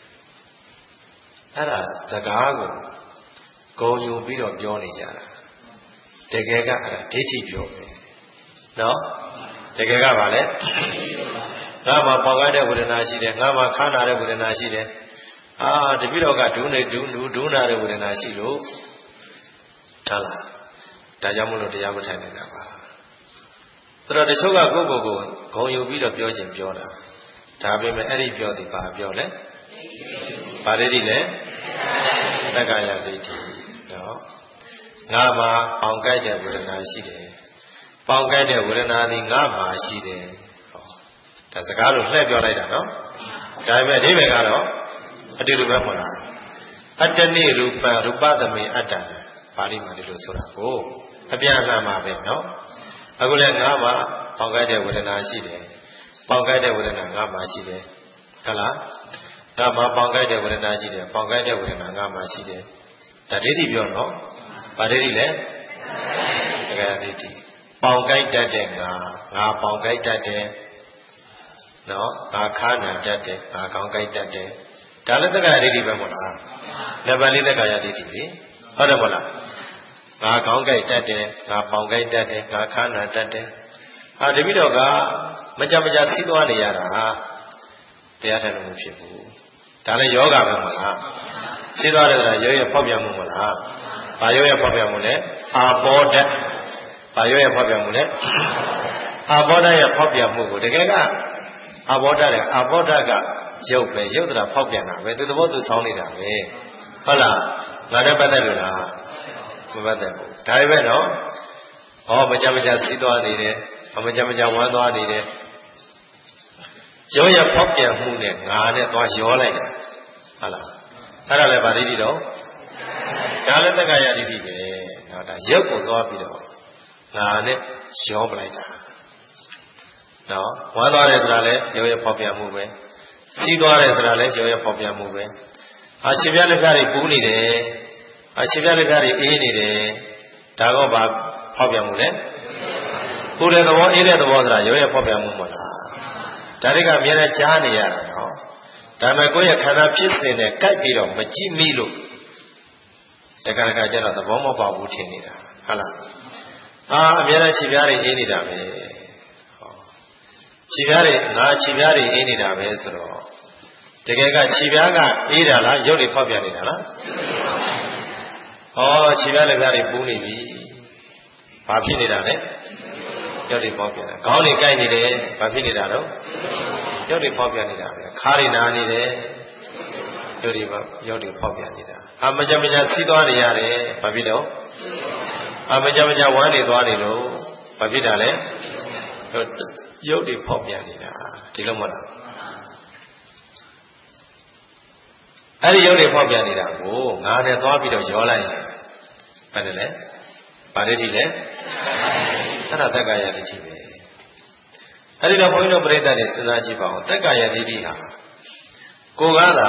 အဲ့ဒါစကားကိုဂုံယူပြီးတော့ပြောနေကြတာတကယ်ကအဲ့ဒါဒိဋ္ဌိပြောပဲနော်တကယ်ကပါလေငါမှာပေါင်ကိုက်တဲ့ဝေဒနာရှိတယ်ငါမှာခါနာတဲ့ဝေဒနာရှိတယ်တပိတော့ကဒုနာတဲ့ဝေဒနာရှိလို့ထားလားဒါကြောင့်မလို့တရားမထိုင်နေတာပါဆိုတော့တချို့ကကိုယ့်ကိုယ်ကိုဂုံယူပြီးတော့ပြောခြင်းပြောတာဒါပေမဲ့အဲ့ဒီပြောသည်ဘာပြောလဲဘာဒိဋ္ဌိလဲတက္ကရာဒိဋ္ဌိနော်ငါမှာပေါင်ကိုက်တဲ့ဝေဒနာရှိတယ်ပေါင်ကိုက်တဲ့ဝေဒနာသည်ငါမှာရှိတယ်ဟောဒါစကားလို့လှည့်ပြောလိုက်တာနော်ဒါပေမဲ့အဓိပ္ပာယ်ကတော့အတူတူပဲမဟုတ်လားအတ္တနိရူပရူပသမေအတ္တပါဠိမှာဒီလိုဆိုတာကိုအပြန်အလှန်မှာပဲနော်အခုလည်းငါမှာပေါင်ကိုက်တဲ့ဝေဒနာရှိတယ်ပေါင်ကိုက်တဲ့ဝေဒနာငါမှာရှိတယ်ဟုတ်လားငါမှာပေါင်ကိုက်တဲ့ဝေဒနာရှိတယ်ပေါင်ကိုက်တဲ့ဝေဒနာငါမှာရှိတယ်ဒါဒိဋ္ဌိပြောနော်ဗာဒိဋ္ဌိလဲတက္ကရာဒိဋ္ဌိပေါင်ကိုက်တတ်တဲ့ငါပေါင်ကိုက်တတ်တယ်နော်ငါခါနာတတ်တယ်ငါခေါင်းကိုက်တတ်တယ်ဒါလည်းတက္ကရာဒိဋ္ဌိပဲမဟုတ်လားနံပါတ်၄တက္ကရာဒိဋ္ဌိလေဟုတ်တယ်မဟုတ်လားငါခေါင်းကိုက်တတ်တယ်ငါပေါင်ကိုက်တတ်တယ်ငါခါနာတတ်တယ်တပိတော့ကမကြစီးသွားနေရတာတရားထိုင်လို့မဖြစ်ဘူးဒါလည်းယောဂပဲမလားရှိသွားတယ်ဆိုတာရောရဲ့ဖောက်ပြန်မှုမလားဘာရောရဲ့ဖောက်ပြန်မှုလဲအာဘောဓဘာရောရဲ့ဖောက်ပြန်မှုလဲအာဘောဓရဲ့ဖောက်ပြန်မှုကိုတကယ်ကအာဘောဓရဲ့အာဘောဓကရုပ်ပဲရုပ်တရားဖောက်ပြန်တာပဲသူသဘောသူဆောင်းနေတာပဲဟုတ်လားငါနဲ့ပတ်သက်လို့လားမပတ်သက်ဘူးဒါပဲနော်ဟောမကြမကြစီးသွားနေတယ်မကြမကြဝမ်းသွားနေတယ်ရောရဖောက်ပြန်မှုနဲ့ငါနဲ့သွားရောလိုက်တာဟုတ်လားအဲ့ဒါလည်းဗာဒိဋ္ဌိတော့ဒါလည်းတက္ကရာဒိဋ္ဌိပဲနော်ဒါရုပ်ကိုသွားပြီးတော့ငါနဲ့ရောပလိုက်တာနော်ဝမ်းသွားတယ်ဆိုတာလည်းရောရဖောက်ပြန်မှုပဲစီးသွားတယ်ဆိုတာလည်းရောရဖောက်ပြန်မှုပဲရှင်ပြလက်ပြတွေပူးနေတယ်ရှင်ပြလက်ပြတွေအေးနေတယ်ဒါကဘာဖောက်ပြန်မှုလဲပူတဲ့သဘောအေးတဲ့သဘောဆိုတာရောရဖောက်ပြန်မှုမလားဒါတွေကအများနဲ့ကြားနေရတာနော်ဒါပေမဲ့ကိုယ့်ရဲ့ခန္ဓာဖြစ်စဉ်နဲ့ကိုက်ပြီးတော့မကြည့်မိလို့တခါတခါကျတော့သဘောမပေါက်ဘူးထင်နေတာဟုတ်လားအများနဲ့ခြေပြားတွေအေးနေတာပဲခြေပြားတွေငါခြေပြားတွေအေးနေတာပဲဆိုတော့တကယ်ကခြေပြားကအေးတာလားရုပ်တွေဖောက်ပြန်နေတာလားခြေပြားလည်းပြားတွေပူးနေပြီဘာဖြစ်နေတာလဲရုပ်တွေဖောက်ပြန်တယ်ခေါင်းတွေကိုက်နေတယ်ဘာဖြစ်နေတာတော့ရုပ်တွေဖောက်ပြန်နေတာပဲခါးတွေနာနေတယ်ရုပ်တွေဖောက်ပြန်နေတာမကြမကြစီးသွားနေရတယ်ဘာဖြစ်တော့မကြမကြဝမ်းနေသွားနေလို့ဘာဖြစ်တာလဲရုပ်တွေဖောက်ပြန်နေတာဒီလိုမဟုတ်လားအဲ့ဒီရုပ်တွေဖောက်ပြန်နေတာကိုငါနဲ့သွားပြီးတော့ရောလိုက်ရင်ဘာလဲလဲဘာဒိဋ္ဌိလဲအဲ့ဒါတက္ကရာဒိဋ္ဌိပဲအဲ့ဒီတော့ဘုန်းကြီးတို့ပြိဿတွေစဉ်းစားကြည့်ပါဦးတက္ကရာဒိဋ္ဌိဟာကိုယ်ကသာ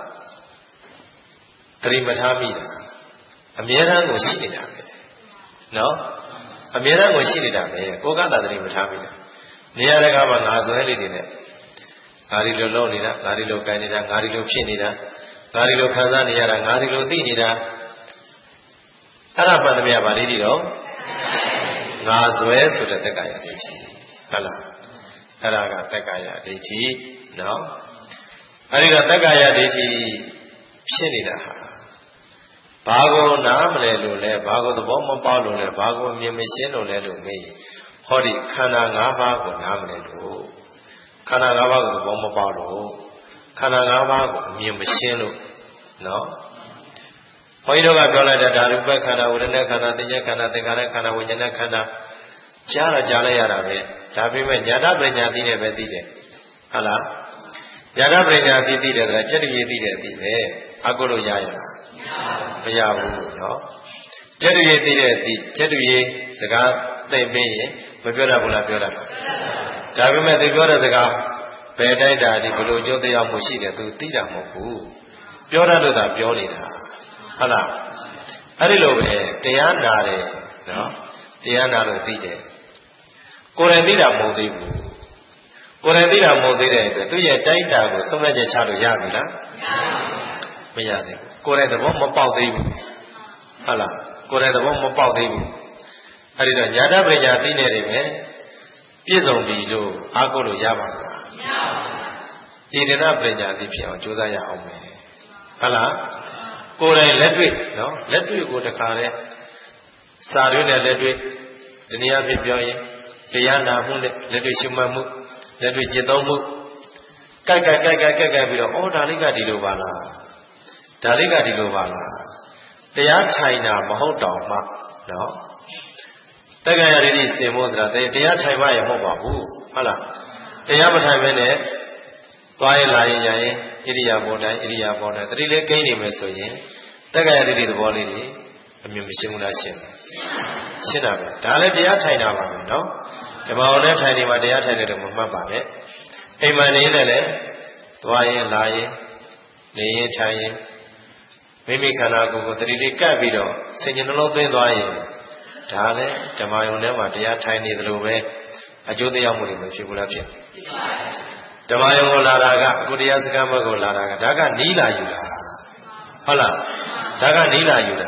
သတိမထားမိတာအမြဲတမ်းကိုရှိနေတာပဲနော်အမြဲတမ်းကိုရှိနေတာပဲကိုယ်ကသာသတိမထားမိတာနေရာတကာမှာငါဇွဲလေးတွေနဲ့ငါဒီလိုလုပ်နေတာငါဒီလိုကိုင်နေတာငါဒီလိုဖြစ်နေတာငါဒီလိုခံစားနေရတာငါဒီလိုသိနေတာအဲ့ဒါမှန်သမျှဗာဒိဋ္ဌိတော့ငါဇွဲဆိုတဲ့တက္ကရာဒိဋ္ဌိဟုတ်လားအဲ့ဒါကတက္ကရာဒိဋ္ဌိနော်အဲ့ဒီတော့တက္ကရာဒိဋ္ဌိဖြစ်နေတာဟာဘာကိုနားမလဲလို့လဲဘာကိုသဘောမပေါက်လို့လဲဘာကိုမြင်မရှင်းလို့လဲလို့မေးဟောဒီခန္ဓာ၅ပါးကိုနားမလဲလို့ခန္ဓာ၅ပါးကိုသဘောမပေါက်လို့ခန္ဓာ၅ပါးကိုအမြင်မရှင်းလို့နော်ဘုန်းကြီးတို့ကပြောလိုက်တဲ့ဓာတုပ္ပခန္ဓာဝေဒနာခန္ဓာသင်္ညေခန္ဓာသင်္ခါရခန္ဓာဝိညာဉ်ခန္ဓာကြားတော့ကြားလိုက်ရတာပဲဒါပေမဲ့ညာတပညာသိနဲ့ပဲသိတယ်ဟုတ်လားညာတပညာသိတယ်ဆိုတာစက်တည်းသိတယ်သိပဲအကုလို့ရရလားမရဘူးနော်စက်တည်းသိတဲ့သိစက်တည်းစကားသိပြီးရင်မပြောတတ်ဘူးလားပြောတတ်တာဒါပေမဲ့သူပြောတဲ့စကားဘယ်တိုက်တာဒီဘလို့ကျိုးတရားမှုရှိတယ်သူသိတာမဟုတ်ဘူးပြောတတ်လို့သာပြောနေတာဟုတ်လားအဲ့ဒီလိုပဲတရားနာတယ်နော်တရားနာလို့သိတယ်ကိုယ်တိုင်သိတာမဟုတ်သေးဘူးကိုယ်တိုင်သိတာမဟုတ်သေးတဲ့အတွက်သူရဲ့တိုက်တာကိုသုံးသက်ချက်ချလို့ရပြီလားမရသေးဘူးကိုယ်တိုင်သဘောမပေါက်သေးဘူးဟုတ်လားကိုယ်တိုင်သဘောမပေါက်သေးဘူးအဲ့ဒီတော့ညာတပညာသိနေတယ်ပဲပြည့်စုံပြီလို့အားကိုးလို့ရပါမလားမရပါဘူးဣဒနာပညာသိဖြစ်အောင်ကြိုးစားရအောင်မယ်ဟုတ်လားကိုယ်တိုင်လက်တွေ့နော်လက်တွေ့ကိုတခါလဲစာရွက်နဲ့လက်တွေ့ဒီနေ့အဖြစ်ပြောရင်တရားနာမှုနဲ့လက်တွေ့ရှုမှတ်မှုလက်တွေ့จิตသုံးမှုကြိုက်ပြီးတော့ဒါလေးကဒီလိုပါလားဒါလေးကဒီလိုပါလားတရားထိုင်တာမဟုတ်တော့မှနော်တက္ကရာဒိဋ္ဌိစင်ဖို့ဆိုတာတရားထိုင်မှရမဟုတ်ပါဘူးဟုတ်လားတရားမထိုင်ဘဲနဲ့သွားရင်လာရင်ရရင်ဣရိယာပုတိုင်းဣရိယာပုတိုင်းတတိလေးကိန်းနေမယ်ဆိုရင်တက္ကရာဒိဋ္ဌိသဘောလေးကြီးအမြင်မရှင်းဘူးလားရှင်းတာပဲဒါလည်းတရားထိုင်တာပါပဲနော်ဓမ္မအောင်နဲ့ထိုင်နေမှာတရားထိုင်တယ်လို့မမှတ်ပါနဲ့အိမ်မှာနေနဲ့လည်းသွားရင်လာရင်နေရင်ထိုင်ရင်မိမိခန္ဓာကိုယ်ကိုတတိလေးကပ်ပြီးတော့ဆင်ញံနှလုံးသွင်းသွားရင်ဒါလည်းဓမ္မယုံထဲမှာတရားထိုင်နေသလိုပဲအကျိုးတရားမှုတွေမဖြစ်ဘူးလားဖြစ်ဓမ္မယုံကိုလာတာကအခုတရားစကားဘက်ကိုလာတာကဒါကနီးလာယူတာဟုတ်လားဒါကနီးလာယူတာ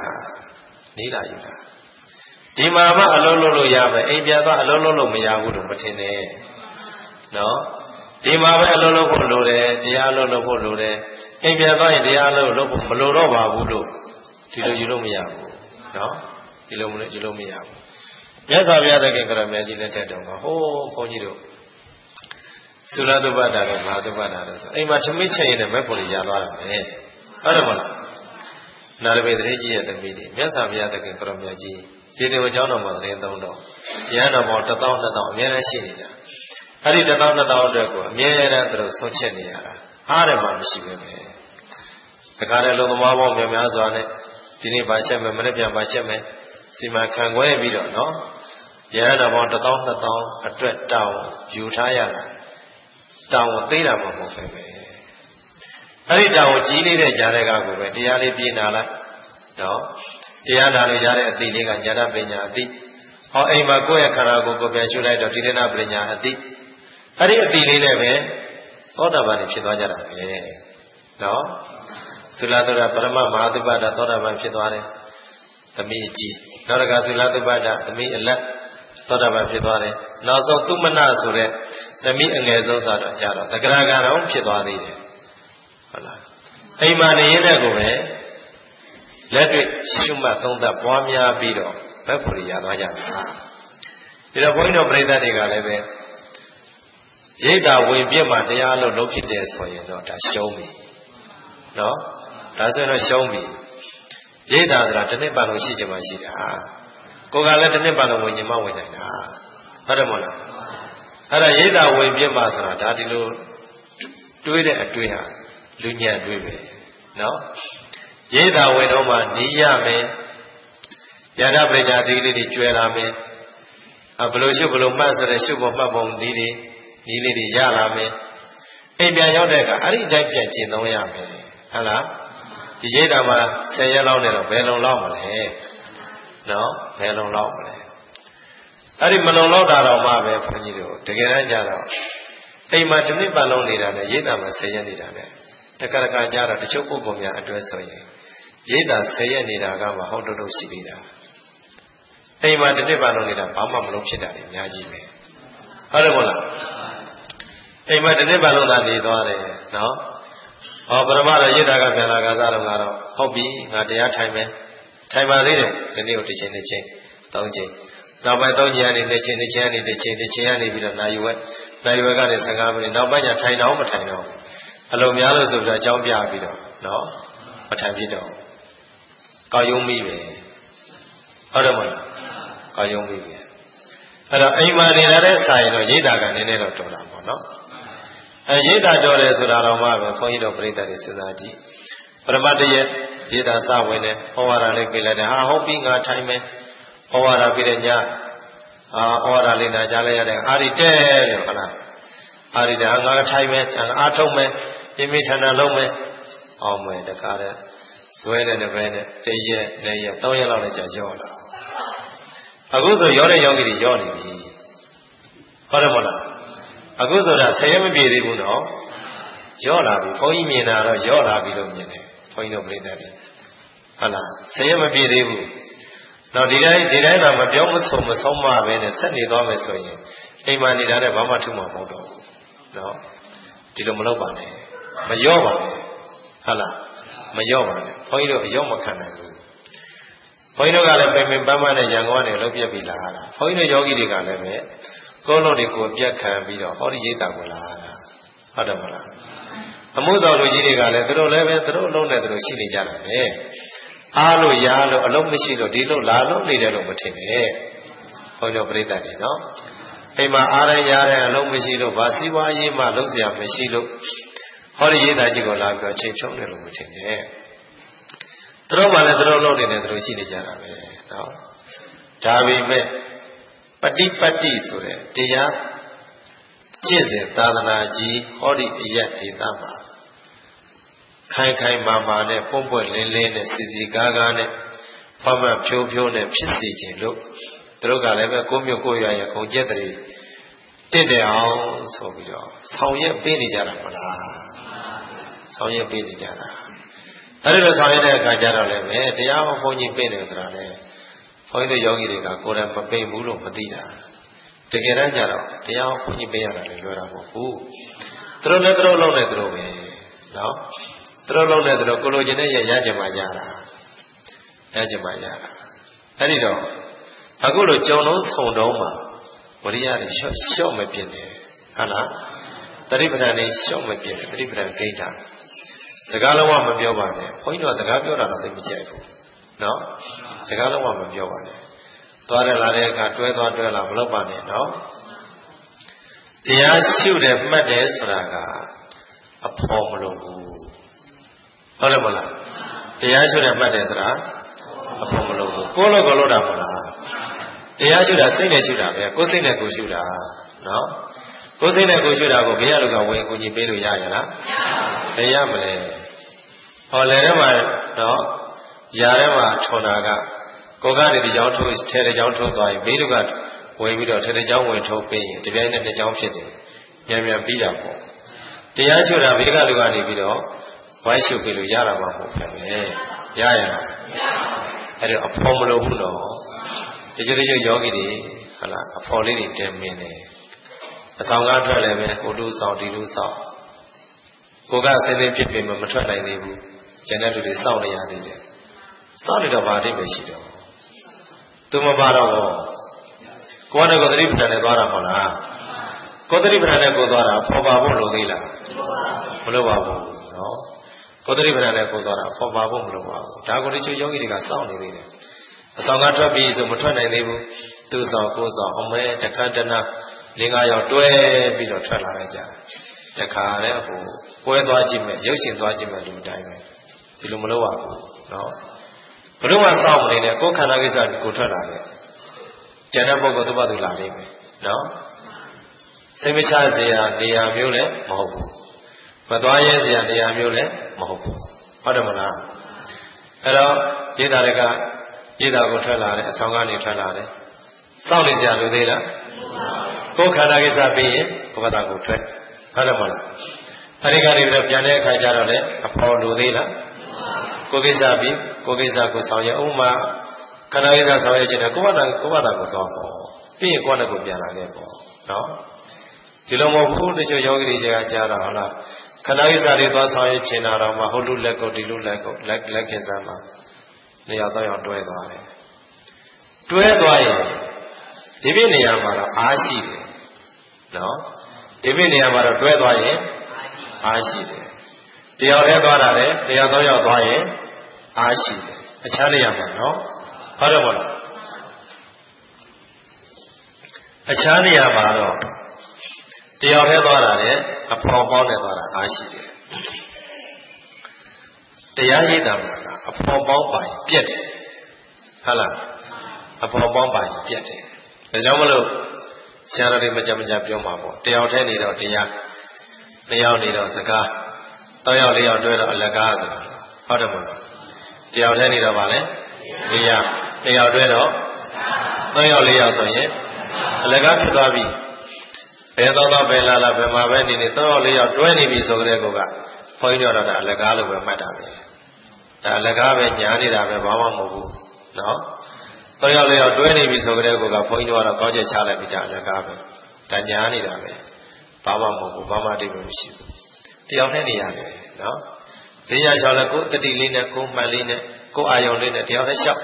ဒီမှာမှအလုံးလုံးလို့ရမယ်အိမ်ပြန်သွားအလုံးလုံးလို့မရဘူးလို့မထင်နဲ့နော်ဒီမှာပဲအလုံးလုံးဖို့လိုတယ်တရားလုံးလုံးဖို့လိုတယ်အိမ်ပြန်သွားရင်တရားလုံးလုံးဖို့မလိုတော့ပါဘူးလို့ဒီလိုယူလို့မရဘူးနော်ဒီလိုယူလို့မရဘူးမြတ်စွာဘုရားသခင်ကရမြတ်ကြီးလက်ထက်တုန်းကဟိုးဘုန်းကြီးတို့သုလသုဘတာနဲ့မဟာသုဘတာနဲ့ဆိုအိမ်မှာသမီးချိန်နဲ့မဲ့ဖို့ရသွားတာပဲဟုတ်တယ်မလားနာရမေတရေကြီးရဲ့သမီးတွေမြတ်စွာဘုရားသခင်ကရမြတ်ကြီးဇေတဝန်ကျောင်းတော်မှာသတင်းသုံးတော့ရဟန်းတော်ပေါင်း1000 2000အများနဲ့ရှိနေတာအဲ့ဒီ1000 2000အတွက်ကိုအမြဲတမ်းသူတို့ဆုံးချက်နေရတာအားရမှမရှိပဲပဲတခါတည်းလုံသမားပေါင်းများစွာနဲ့ဒီနေ့ပါချက်မယ်မနေ့ပြန်ပါချက်မယ်စီမံခန့်ခွဲပြီးတော့နော်ရဟန်းတော်ပေါင်း1000 2000အတွက်တောင်းယူထားရတာတောင်းသိတာမှမဟုတ်ပဲအဲ့ဒီတောင်းကြီးလေးတဲ့ကြားတဲ့ကကိုပဲတရားလေးပြင်လာလိုက်နော်တရားနာလို့ရတဲ့အသိလေးကဉာဏပညာအသိဟောအိမ်မှာကိုယ့်ရဲ့ခန္ဓာကိုယ်ကိုပြန်ရှုလိုက်တော့တိဋ္ဌနာပညာအသိအဲ့ဒီအသိလေးနဲ့ပဲသောတာပန်ဖြစ်သွားကြတာပဲနော်သုလသုဒ္ဓပရမမဟာသုဘဒသောတာပန်ဖြစ်သွားတယ်သမီးအကြီးနောက်တစ်ခါသုလသုဘဒသမီးအလက်သောတာပန်ဖြစ်သွားတယ်နောက်ဆုံးသုမနဆိုတဲ့သမီးအငယ်ဆုံးဆိုတော့ကြာတော့တဂရဂရောဖြစ်သွားသေးတယ်ဟုတ်လားအိမ်မှာနေရတဲ့ကိုပဲလက်တွေ့ရှုမှတ်သုံးသပ်ပွားများပြီးတော့ဘက်ဖို့ရသွားကြတာဒီတော့ဘုန်းကြီးတို့ပြိဿတွေကလည်းပဲရိတ်တာဝင်ပြစ်မှတရားလို့လုပ်ဖြစ်တဲ့ဆိုရင်တော့ဒါရှုံးပြီနော်ဒါဆိုရင်တော့ရှုံးပြီရိတ်တာဆိုတာတစ်နှစ်ပတ်လုံးရှိချင်မှရှိတာကိုယ်ကလည်းတစ်နှစ်ပတ်လုံးဝင်ချင်မှဝင်နိုင်တာဟုတ်တယ်မဟုတ်လားအဲ့ဒါရိတ်တာဝင်ပြစ်မှဆိုတာဒါဒီလိုတွေးတဲ့အတွေးဟာလူညံ့တွေးပဲနော်ရိတ်တာဝင်တော့မှနီးရမယ်ယန္တပညာသီလေးတွေကျွဲလာမယ်ဘယ်လိုရှုဘယ်လိုမှတ်ဆိုတဲ့ရှုဖို့မှတ်ပုံဒီလေးတွေရလာမယ်အိမ်ပြန်ရောက်တဲ့အခါအဲ့ဒီတိုင်းပြန်ကျင့်သုံးရမယ်ဟုတ်လားဒီရိတ်တာမှာ10ရက်လောက်နဲ့တော့ဘယ်လုံလောက်မလဲနော်ဘယ်လုံလောက်မလဲအဲ့ဒီမလုံလောက်တာတော့မှပဲခွန်ကြီးတို့တကယ်တမ်းကျတော့အိမ်မှာတစ်နှစ်ပတ်လုံးနေတာနဲ့ရိတ်တာမှာ10ရက်နေတာနဲ့တခါတခါကျတော့တချို့ပုဂ္ဂိုလ်များအတွက်ဆိုရင်ရိတ်တာ10ရက်နေတာကမှဟုတ်တုတ်ရှိနေတာအိမ်မှာတစ်နှစ်ပတ်လုံးနေတာဘာမှမလုပ်ဖြစ်တာလေအများကြီးပဲဟုတ်တယ်မဟုတ်လားအိမ်မှာတစ်နှစ်ပတ်လုံးသာနေသွားတယ်နော်ဟောပရမတော့ရိတ်တာကပြန်လာကစားတော့ကတော့ဟုတ်ပြီငါတရားထိုင်မယ်ထိုင်ပါသေးတယ်ဒီနေ့ကိုတစ်ချိန်3ချိန်နောက်ပိုင်း3ချိန်ကနေ2ချိန်2ချိန်ကနေ1ချိန်1ချိန်ကနေပြီးတော့နာယူဝဲကနေ15မိနစ်နောက်ပိုင်းကျထိုင်တော့မထိုင်တော့အလုံးများလို့ဆိုပြီးတော့အကြောင်းပြပြီးတော့နော်မထိုင်ဖြစ်တော့ကောက်ယုံမိပဲဟုတ်တယ်မဟုတ်လားကောက်ယုံမိပဲအဲ့တော့အိမ်မှာနေလာတဲ့စာရင်တော့ရိတ်တာကနည်းနည်းတော့တော်တာပေါ့နော်ရိတ်တာတော်တယ်ဆိုတာတော့မှပဲခွန်ကြီးတို့ပြိဿတွေစဉ်းစားကြည့်ပရမတ္တရဲ့ရိတ်တာစဝင်တယ်ဟောဝါဒလေးပြလိုက်တယ်ဟာဟုတ်ပြီငါထိုင်မယ်ဟောဝါဒပြတဲ့ညဟောဝါဒလေးနာကြားလိုက်ရတယ်အာရိတဲလို့ဟုတ်လားအာရိတဲငါထိုင်မယ်အားထုတ်မယ်ပြင်းပြထန်ထန်လုပ်မယ်အောင်မယ်တခါတည်းဇွဲတဲ့တစ်ပဲနဲ့1ရက်2ရက်3ရက်လောက်နဲ့ကြာရောလာအခုဆိုရောတဲ့ယောဂီတွေရောနေပြီဟုတ်တယ်မဟုတ်လားအခုဆိုတာ10ရက်မပြည့်သေးဘူးနော်ရောလာပြီဘုန်းကြီးမြင်တာတော့ရောလာပြီလို့မြင်တယ်ဘုန်းကြီးတို့ပြိဿတွေဟုတ်လား10ရက်မပြည့်သေးဘူးတော့ဒီတိုင်းသာမပြောမဆုံးမဆုံးမပဲနဲ့ဆက်နေသွားမယ်ဆိုရင်အိမ်မှာနေတာနဲ့ဘာမှထူမှာမဟုတ်တော့ဘူးနော်ဒီလိုမလုပ်ပါနဲ့မရောပါနဲ့ဟုတ်လားမရောပါနဲ့ဘုန်းကြီးတို့အရောမခံနိုင်ဘူးဘုန်းကြီးတို့ကလည်းပင်ပန်းပန်းနဲ့ရန်ကုန်ကနေလှုပ်ပြက်ပြီးလာတာဘုန်းကြီးတို့ယောဂီတွေကလည်းပဲကိုယ်လုံးတွေကိုပြက်ခံပြီးတော့ဟောဒီရိတ်တာကိုလာတာဟုတ်တယ်မလားအမှုတော်လူကြီးတွေကလည်းသူတို့လည်းပဲသူတို့အလုံးနဲ့သူတို့ရှိနေကြတာပဲအားလို့ရားလို့အလုံးမရှိလို့ဒီလိုလာလို့နေတယ်လို့မထင်နဲ့ဘုန်းကြီးတို့ပြိဿတွေနော်အိမ်မှာအားရရတဲ့အလုံးမရှိလို့ဗာစီးပွားရေးမှလုံးစရာမရှိလို့ဟောဒီရိတ်တာကြီးကိုလာပြီးတော့ချိန်ဖြုံးတယ်လို့မထင်နဲ့သူတို့မှလည်းသူတို့လုံးနေတယ်သူတို့ရှိနေကြတာပဲနော်ဒါပေမဲ့ပฏิပတ်တိဆိုတဲ့တရားကျင့်စဉ်သာသနာကြီးဟောဒီအရက်ဒေသမှာခိုင်မာနဲ့ပွန့်ပွန့်လင်းလင်းနဲ့စီကားနဲ့ဖမဖြိုးနဲ့ဖြစ်စေခြင်းလို့သူတို့ကလည်းပဲကိုမျိုးကိုရွာရဲ့ခုံကျက်တွေတင့်တယ်အောင်ဆိုပြီးတော့ဆောင်ရွက်ပေးနေကြတာမလားဆောင်ရွက်ပေးနေကြတာအဲ့ဒီလိုဆောင်ရွက်တဲ့အခါကျတော့လည်းပဲတရားဟောဘုန်းကြီးပေးတယ်ဆိုတာလေဘုန်းကြီးတို့ယောဂီတွေကကိုယ်တိုင်မပေးဘူးလို့မသိတာတကယ်တမ်းကျတော့တရားဟောဘုန်းကြီးပေးရတာလည်းလွယ်တာမဟုတ်ဘူးသူတို့လည်းသူတို့လုံးနေသူတို့ပဲနော်သူတို့လုံးနေသူတို့ကိုလိုချင်တဲ့ရချင်မှရတာရချင်မှရတာအဲ့ဒီတော့အခုလိုကြုံလုံးဆုံတုံးမှာဝရိယတွေရှော့မပြင်းတယ်ဟုတ်လားတတိပဌာန်တွေရှော့မပြင်းတယ်တတိပဌာန်ဂိဋ္ဌစကားလုံးဝမပြောပါနဲ့ဘုန်းကြီးတို့စကားပြောတာတော့သိမကြိုက်ဘူးနော်စကားလုံးဝမပြောပါနဲ့သွားတယ်လာတဲ့အခါတွဲသွားတွဲလာမလုပ်ပါနဲ့နော်တရားရှုတယ်မှတ်တယ်ဆိုတာကအဖို့မလုပ်ဘူးဟုတ်တယ်မလားတရားရှုတယ်မှတ်တယ်ဆိုတာအဖို့မလုပ်ဘူးကိုယ်လို့ကိုလို့တာမဟုတ်လားတရားရှုတာစိတ်နဲ့ရှုတာပဲကိုယ်စိတ်နဲ့ကိုယ်ရှုတာနော်ကိုယ်စိတ်နဲ့ကိုယ်ရှုတာကိုဘေးရလူကဝင်ကိုကြီးပေးလို့ရရလားမရမလဲဟောလည်းထဲမှာနော်ຢာထဲမှာထွန်တာကကိုယ်ကနေဒီကြောင်ထိုးထဲတဲ့ကြောင်ထိုးသွားရင်ဘေးလူကဝင်ပြီးတော့ထဲတဲ့ကြောင်ဝင်ထိုးပေးရင်ဒီပိုင်းနဲ့တစ်ကြောင်ဖြစ်တယ်မြန်မြန်ပြီးတာပေါ့တရားရှုတာဘေးကလူကနေပြီးတော့ဝိုင်းရှုပေးလို့ရတာမှမဟုတ်ဘူးပဲရရလားအဲ့တော့အဖို့မလို့ဘူးတော့ဒီကျတဲ့ယောဂီတွေဟာလားအဖို့လေးတွေတင်မင်းတယ်အဆောင်ကားထွက်လည်းပဲဟိုလူဆောင်ဒီလူဆောင်ကိုကစင်းစင်းဖြစ်ပေမဲ့မထွက်နိုင်သေးဘူးကျန်တဲ့လူတွေစောင့်နေရသေးတယ်စောင့်နေတော့ဘာအဓိပ္ပာယ်ရှိတော့သူမပါတော့ဘူးကိုယ်နဲ့ကိုယ်သတိပဋ္ဌာန်နဲ့သွားတာမဟုတ်လားကိုယ်သတိပဋ္ဌာန်နဲ့ကိုယ်သွားတာဖော်ပါဖို့လိုသေးလားမလိုပါဘူးနော်ကိုယ်သတိပဋ္ဌာန်နဲ့ကိုယ်သွားတာဖော်ပါဖို့မလိုပါဘူးဒါကိုဒီချိုယောဂီတွေကစောင့်နေသေးတယ်အဆောင်ကထွက်ပြီးဆိုမထွက်နိုင်သေးဘူးသူ့ဆောင်ကိုယ်ဆောင်အမဲတခါတနာ5 ယောက်တွဲပြီးတော့ထွက်လာလိုက်ကြတယ်တခါလည်းဟိုပွဲသွားကြည့်မယ်ရုပ်ရှင်သွားကြည့်မယ်လူတိုင်းပဲဒီလိုမလုပ်ပါဘူးနော်ဘယ်တော့မှစောင့်မနေနဲ့ကိုယ်ခန္ဓာကိစ္စကိုထွက်လာတယ်ကျန်တဲ့ပုဂ္ဂိုလ်သူ့ဘာသူလာနေမယ်နော်စိတ်မချစရာနေရာမျိုးလည်းမဟုတ်ဘူးမသွားရဲစရာနေရာမျိုးလည်းမဟုတ်ဘူးဟုတ်တယ်မလားအဲ့တော့ယေတာတွေကယေတာကိုထွက်လာတယ်အဆောင်ကနေထွက်လာတယ်စောင့်နေကြလူသေးလားကိုယ်ခန္ဓာကိစ္စပြီးရင်ကိုယ်ဘာသာကိုထွက်ဟုတ်တယ်မလားအဲဒီကနေပြီးတော့ပြန်တဲ့အခါကျတော့လေအဖော်လူသေးလားကိုယ်ကိစ္စပြီးကိုယ်ကိစ္စကိုဆောင်ရဥမာခန္ဓာကိစ္စဆောင်ရခြင်းနဲ့ကိုယ်ဘာသာကိုသွားပေါ့ပြီးရင်ကိုယ်နဲ့ကိုပြန်လာခဲ့ပေါ့နော်ဒီလိုမဟုတ်ဘူးတချို့ယောဂီတွေကကြားတော့ဟုတ်လားခန္ဓာကိစ္စတွေသွားဆောင်ရခြင်းတော့မှဟိုလူလက်ကိုဒီလူလက်ကိုလက်ခင်စမ်းမှာ2 ယောက် 3 ယောက်တွဲသွားတယ်တွဲသွားရင်ဒီပြည့်နေရာမှာတော့အားရှိတယ်နော်ဒီပြည့်နေရာမှာတော့တွဲသွားရင်အားရှိတယ်တယောက်တည်းသွားတာလေ2 ယောက် 3 ယောက်သွားရင်အားရှိတယ်အခြားနေရာမှာနော်ဟုတ်တယ်မဟုတ်လားအခြားနေရာမှာတော့တယောက်တည်းသွားတာလေအဖော်ပေါင်းနဲ့သွားတာအားရှိတယ်တရားရိပ်တာမှာကအဖော်ပေါင်းပါရင်ပြက်တယ်ဟုတ်လားအဖော်ပေါင်းပါရင်ပြက်တယ်ဒါကြောင့်မလို့ဆရာတော်တွေမကြမကြပြောမှာပေါ့တယောက်တည်းနေတော့တရား2 ယောက်နေတော့စကား3 ယောက် 4 ယောက်တွဲတော့အလကားဆိုတာဟုတ်တယ်မဟုတ်လားတယောက်တည်းနေတော့ဗာလဲတရား2 ယောက်တွဲတော့3 ယောက် 4 ယောက်ဆိုရင်အလကားဖြစ်သွားပြီဘယ်တော့ဘယ်လာဘယ်မှာပဲနေနေ3 ယောက် 4 ယောက်တွဲနေပြီဆိုတဲ့ကောကဘုန်းကြီးတို့တော့အလကားလို့ပဲမှတ်တာပဲဒါအလကားပဲညားနေတာပဲဘာမှမဟုတ်ဘူးနော်3 ယောက် 4 ယောက်တွဲနေပြီဆိုတဲ့ကောကဘုန်းကြီးတို့ကတော့ကောင်းချက်ချလိုက်ပြီးဒါအလကားပဲဒါညားနေတာပဲဘာမှမဟုတ်ဘူးဘာမှအတိတ်မရှိဘူးတယောက်နဲ့နေရတယ်နော်ဈေးရလျှောက်လဲကိုယ်တတိလေးနဲ့ကိုယ်မှန်လေးနဲ့ကိုယ်အာယုံလေးနဲ့တယောက်နဲ့လျှောက်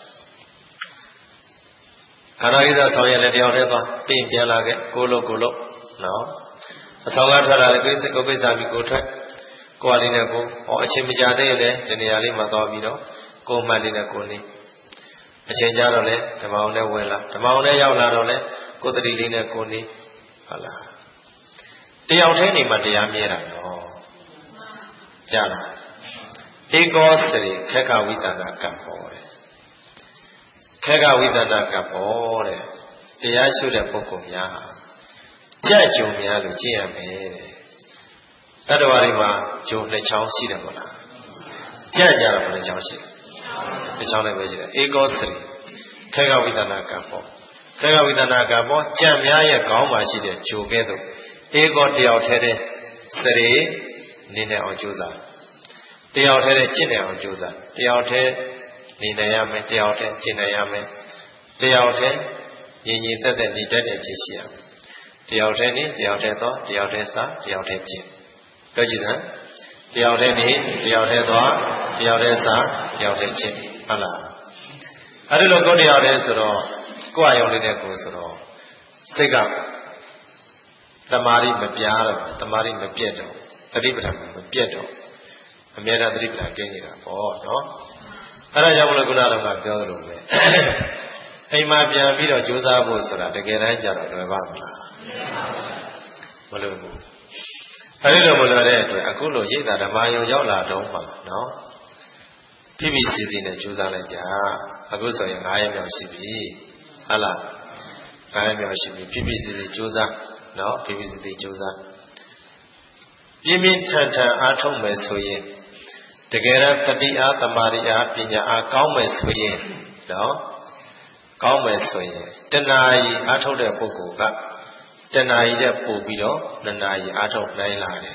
ခန္ဓာကိစ္စဆောင်ရလဲတယောက်နဲ့သွားပြင်ပြန်လာခဲ့ကိုလို့နော်အဆောင်ကထွက်လာတဲ့ကိစ္စကိုကိစ္စပြီးကိုထွက်ကိုယ်အလေးနဲ့ကိုအချင်းမကြသေးလေဒီနေရာလေးမှာသွားပြီးတော့ကိုယ်မှန်လေးနဲ့ကိုနေအချင်းကြတော့လေဓမ္မအောင်နဲ့ဝင်လာဓမ္မအောင်နဲ့ရောက်လာတော့လေကိုယ်တတိလေးနဲ့ကိုနေဟုတ်လားတယောက်တည်းနေမှတရားမြဲတာနော်ကြားလားဧကောစရိခက္ခဝိသနာကပ္ပောတဲ့ခက္ခဝိသနာကပ္ပောတဲ့တရားရှုတဲ့ပုဂ္ဂိုလ်များကြက်ကြုံများလို့ကြည့်ရမယ်တဲ့တတ္တဝါတွေမှာဂျုံ2 ချောင်းရှိတယ်မဟုတ်လားကြက်ကြတော့ဘယ်နှချောင်းရှိလဲ2 ချောင်းလည်းပဲရှိတယ်ဧကောစရိခက္ခဝိသနာကပ္ပောခက္ခဝိသနာကပ္ပောကြက်များရဲ့ခေါင်းမှာရှိတဲ့ဂျုံကဲ့သို့ဧကောတယောက်ထဲတဲ့စရိနေနေအောင်ကြိုးစားတယောက်ထဲကျင့်နေအောင်ကြိုးစားတယောက်ထဲနေနေရမယ်တယောက်ထဲကျင့်နေရမယ်တယောက်ထဲညီညီသက်သက်နေတတ်တဲ့ခြင်းရှိရမယ်တယောက်ထဲနေတယောက်ထဲတော့တယောက်ထဲစားတယောက်ထဲကျင့်ပြောကြည့်တယ်တယောက်တည်းနေတယောက်တည်းသွားတယောက်တည်းစားတယောက်တည်းချင်းဟုတ်လားအဲ့ဒီလိုကိုယ်တယောက်တည်းဆိုတော့ကိုယ်အယုံလေးနဲ့ကိုယ်ဆိုတော့စိတ်ကတမာရီမပြားတော့တမာရီမပြတ်တော့သတိပဋ္ဌာန်မပြတ်တော့အမြဲတမ်းသတိပဋ္ဌာန်ကျင်းနေတာပေါ့နော်အဲ့ဒါကြောင့်မလို့ခုနကပြောသလိုပဲအိမ်မှာပြန်ပြီးတော့ကြိုးစားဖို့ဆိုတာတကယ်တမ်းကျတော့လွယ်ပါမလားမလွယ်ဘူးအဲဒီလိုမလွယ်တဲ့အတွက်အခုလိုရိတ်တာဓမ္မယုံရောက်လာတော့မှနော်ဖိဖိစီစီနဲ့ကြိုးစားလိုက်ကြအခုဆိုရင်9ရက်မြောက်ရှိပြီဟုတ်လား9ရက်မြောက်ရှိပြီဖိဖိစီစီကြိုးစားနော်ဖိဖိစီစီကြိုးစားပြင်းပြင်းထန်ထန်အားထုတ်မယ်ဆိုရင်တကယ်တော့တတိအားသမာဓိအားပညာအားကောင်းမယ်ဆိုရင်နော်ကောင်းမယ်ဆိုရင်တဏှာကြီးအားထုတ်တဲ့ပုဂ္ဂိုလ်ကတဏှာကြီးတဲ့ပို့ပြီးတော့2နာရီအားထုတ်နိုင်လာတယ်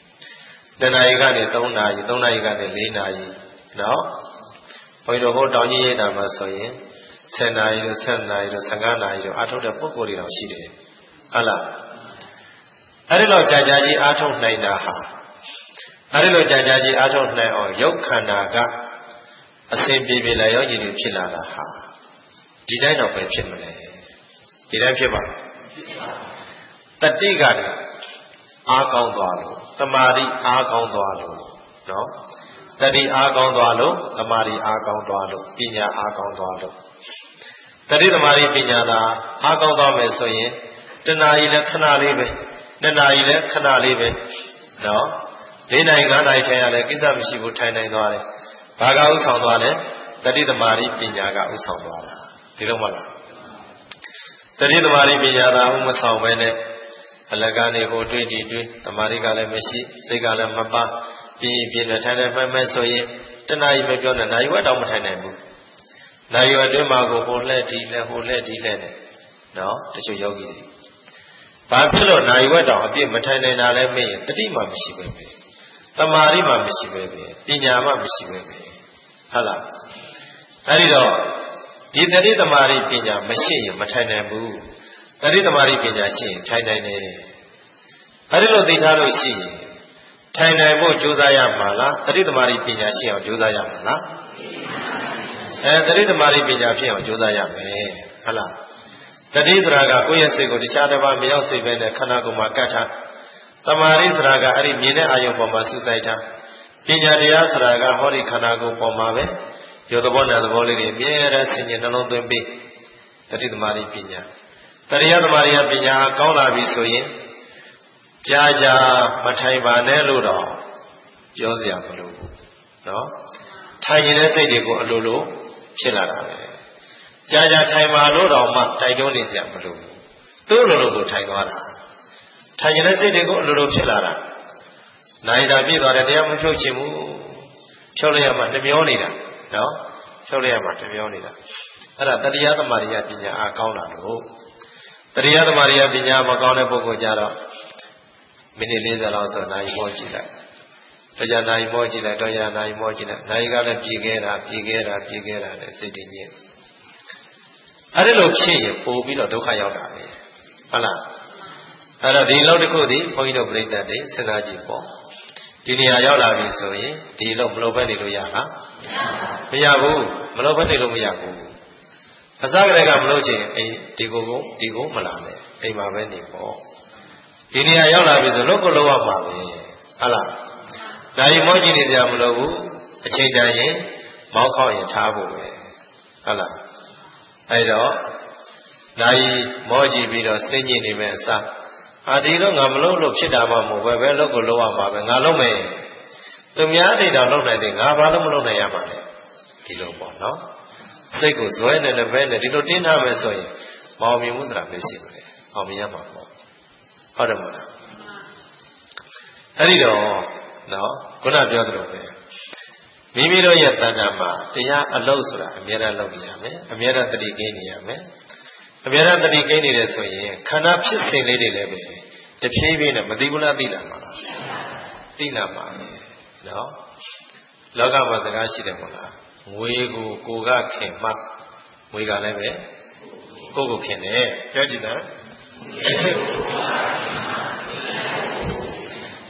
2နာရီကနေ3နာရီ3နာရီကနေ4နာရီနော်ဘုန်းကြီးတို့ဟိုတောင်ကြီးရိပ်တာမှာဆိုရင်10နာရီတို့7နာရီတို့15နာရီတို့အားထုတ်တဲ့ပုဂ္ဂိုလ်တွေတော့ရှိတယ်ဟုတ်လားအဲ့ဒီလိုကြာကြာကြီးအားထုတ်နိုင်တာဟာအဲ့ဒီလိုကြာကြာကြီးအားထုတ်နိုင်အောင်ရုပ်ခန္ဓာကအစဉ်ပြေပြေလည်းယောဂီတွေဖြစ်လာတာဟာဒီတိုင်းတော့ပဲဖြစ်မလဲဒီတိုင်းဖြစ်ပါတတိကလည်းအားကောင်းသွားလို့တမာတိအားကောင်းသွားလို့နော်တတိအားကောင်းသွားလို့တမာတိအားကောင်းသွားလို့ပညာအားကောင်းသွားလို့တတိတမာတိပညာသာအားကောင်းသွားမယ်ဆိုရင်တဏှာကြီးလည်းခဏလေးပဲ2နာရီလည်းခဏလေးပဲနော်4နာရီ5နာရီထိုင်ရလဲကိစ္စမရှိဘူးထိုင်နိုင်သွားတယ်ဘာကဥဆောင်သွားလဲတတိတမာတိပညာကဥဆောင်သွားတာဒီလိုမလားတတိတမာတိပညာသာဥမဆောင်ပဲနဲ့အလကနေဟိုတွေးကြည့်တွေးတမာတိကလည်းမရှိစိတ်ကလည်းမပါပြင်းပြင်းနဲ့ထိုင်နေမှမဲဆိုရင်တဏှာကြီးမပြောနဲ့နာရီဝက်တောင်မထိုင်နိုင်ဘူးနာရီဝက်တွင်းမှာကိုဟိုလှဲ့ဒီလှဲ့ဟိုလှဲ့ဒီလှဲ့နဲ့နော်တချို့ယောဂီတွေဘာဖြစ်လို့နာရီဝက်တောင်အပြည့်မထိုင်နိုင်တာလဲမင်းရင်တတိမှမရှိပဲပဲတမာတိမှမရှိပဲပဲပညာမှမရှိပဲပဲဟုတ်လားအဲဒီတော့ဒီတတိတမာတိပညာမရှိရင်မထိုင်နိုင်ဘူးတတိတမာတိပညာရှိရင်ထိုင်နိုင်တယ်အဲဒီလိုသိထားလို့ရှိရင်ထိုင်နိုင်ဖို့ကြိုးစားရမှာလားတတိတမာတိပညာရှိအောင်ကြိုးစားရမှာလားတတိတမာတိပညာဖြစ်အောင်ကြိုးစားရမယ်ဟုတ်လားတတိဆိုတာကကိုယ့်ရဲ့စိတ်ကိုတခြားတစ်ပါးမရောက်စေဘဲနဲ့ခန္ဓာကိုယ်မှာကတ်ထားတမာတိဆိုတာကအဲ့ဒီမြင်တဲ့အာယုံပေါ်မှာစူးစိုက်ထားပညာတရားဆိုတာကဟောဒီခန္ဓာကိုယ်ပေါ်မှာပဲရုပ်သဘောနာသဘောလေးတွေအမြဲတမ်းဆင်ခြင်နှလုံးသွင်းပြီးတတိတမာတိပညာတရားတမာတိပညာကောင်းလာပြီဆိုရင်ကြာကြာမထိုင်ပါနဲ့လို့တော့ပြောစရာမလိုဘူးနော်ထိုင်နေတဲ့စိတ်တွေကိုအလိုလိုဖြစ်လာတာပဲကြာကြာထိုင်ပါလို့တော့မှတိုက်တွန်းနေစရာမလိုဘူးသူ့လိုလိုကိုထိုင်သွားတာထိုင်နေတဲ့စိတ်တွေကိုအလိုလိုဖြစ်လာတာနိုင်တာပြည့်သွားတယ်တရားမဖြုတ်ချင်ဘူးဖြုတ်လိုက်ရမှနှမျောနေတာနော်ဖြုတ်လိုက်ရမှနှမျောနေတာအဲ့ဒါတတရားသမာဓိပညာအားကောင်းလာလို့တရားသမာဓိပညာမကောင်းတဲ့ပုဂ္ဂိုလ်ကြတော့မိနစ်40လောက်ဆိုနိုင်မောကြည့်လိုက်တော့ရနိုင်မောကြည့်လိုက်တော့ရနိုင်မောကြည့်လိုက်နိုင်ကလည်းပြေခဲ့တာနဲ့စိတ်တည်ငြိမ်အဲ့ဒီလိုဖြစ်ရင်ပို့ပြီးတော့ဒုက္ခရောက်တာပဲဟုတ်လားအဲ့တော့ဒီလောက်တစ်ခုဒီဘုန်းကြီးတို့ပြိဿတွေစဉ်းစားကြည့်ပေါ့ဒီနေရာရောက်လာပြီဆိုရင်ဒီလောက်မလုပ်ဘဲနေလို့ရလားမရဘူးမလုပ်ဘဲနေလို့မရဘူးအစကတည်းကမလုပ်ချင်အိမ်ဒီကိုမလာနဲ့အိမ်မှာပဲနေပေါ့ဒီနေရာရောက်လာပြီဆိုလို့ကိုလောက်ရမှာပဲဟုတ်လားဒါကြီးမောကြည့်နေကြမလို့ဘူးအချိန်တန်ရင်မောင်းခေါက်ရင်ထားဖို့ပဲဟုတ်လားအဲ့တော့ဒါကြီးမောကြည့်ပြီးတော့စဉ်းကျင်နေမယ်အစားဒီတော့ငါမလုပ်လို့ဖြစ်တာမှမဟုတ်ပဲလို့ကိုလောက်ရမှာပဲငါလုပ်မယ်သူများနေတော့လုပ်နိုင်တယ်ငါဘာလို့မလုပ်နိုင်ရမှာလဲဒီလိုပေါ့နော်စိတ်ကိုဇွဲနဲ့လည်းပဲနဲ့ဒီလိုတင်းထားမယ်ဆိုရင်မအောင်မြင်မှုဆိုတာမရှိဘူးလေအောင်မြင်ရမှာပေါ့ဟုတ်တယ်မလားအဲ့ဒီတော့နော်ခုနပြောသလိုပဲမိမိတို့ရဲ့တဏ္ဍာမှာတရားအလုပ်ဆိုတာအမြဲတမ်းလုပ်နေရမယ်အမြဲတမ်းတတိကိန်းနေရမယ်အမြဲတမ်းတတိကိန်းနေတယ်ဆိုရင်ခန္ဓာဖြစ်စဉ်လေးတွေလည်းပဲတဖြည်းဖြည်းနဲ့မသိဘူးလားသိလာမှာလားသိလာမှာပဲနော်လောကမှာစကားရှိတယ်မဟုတ်လားငွေကိုကခင်မှငွေကလည်းပဲကိုခင်တယ်ပြောကြည့်တာ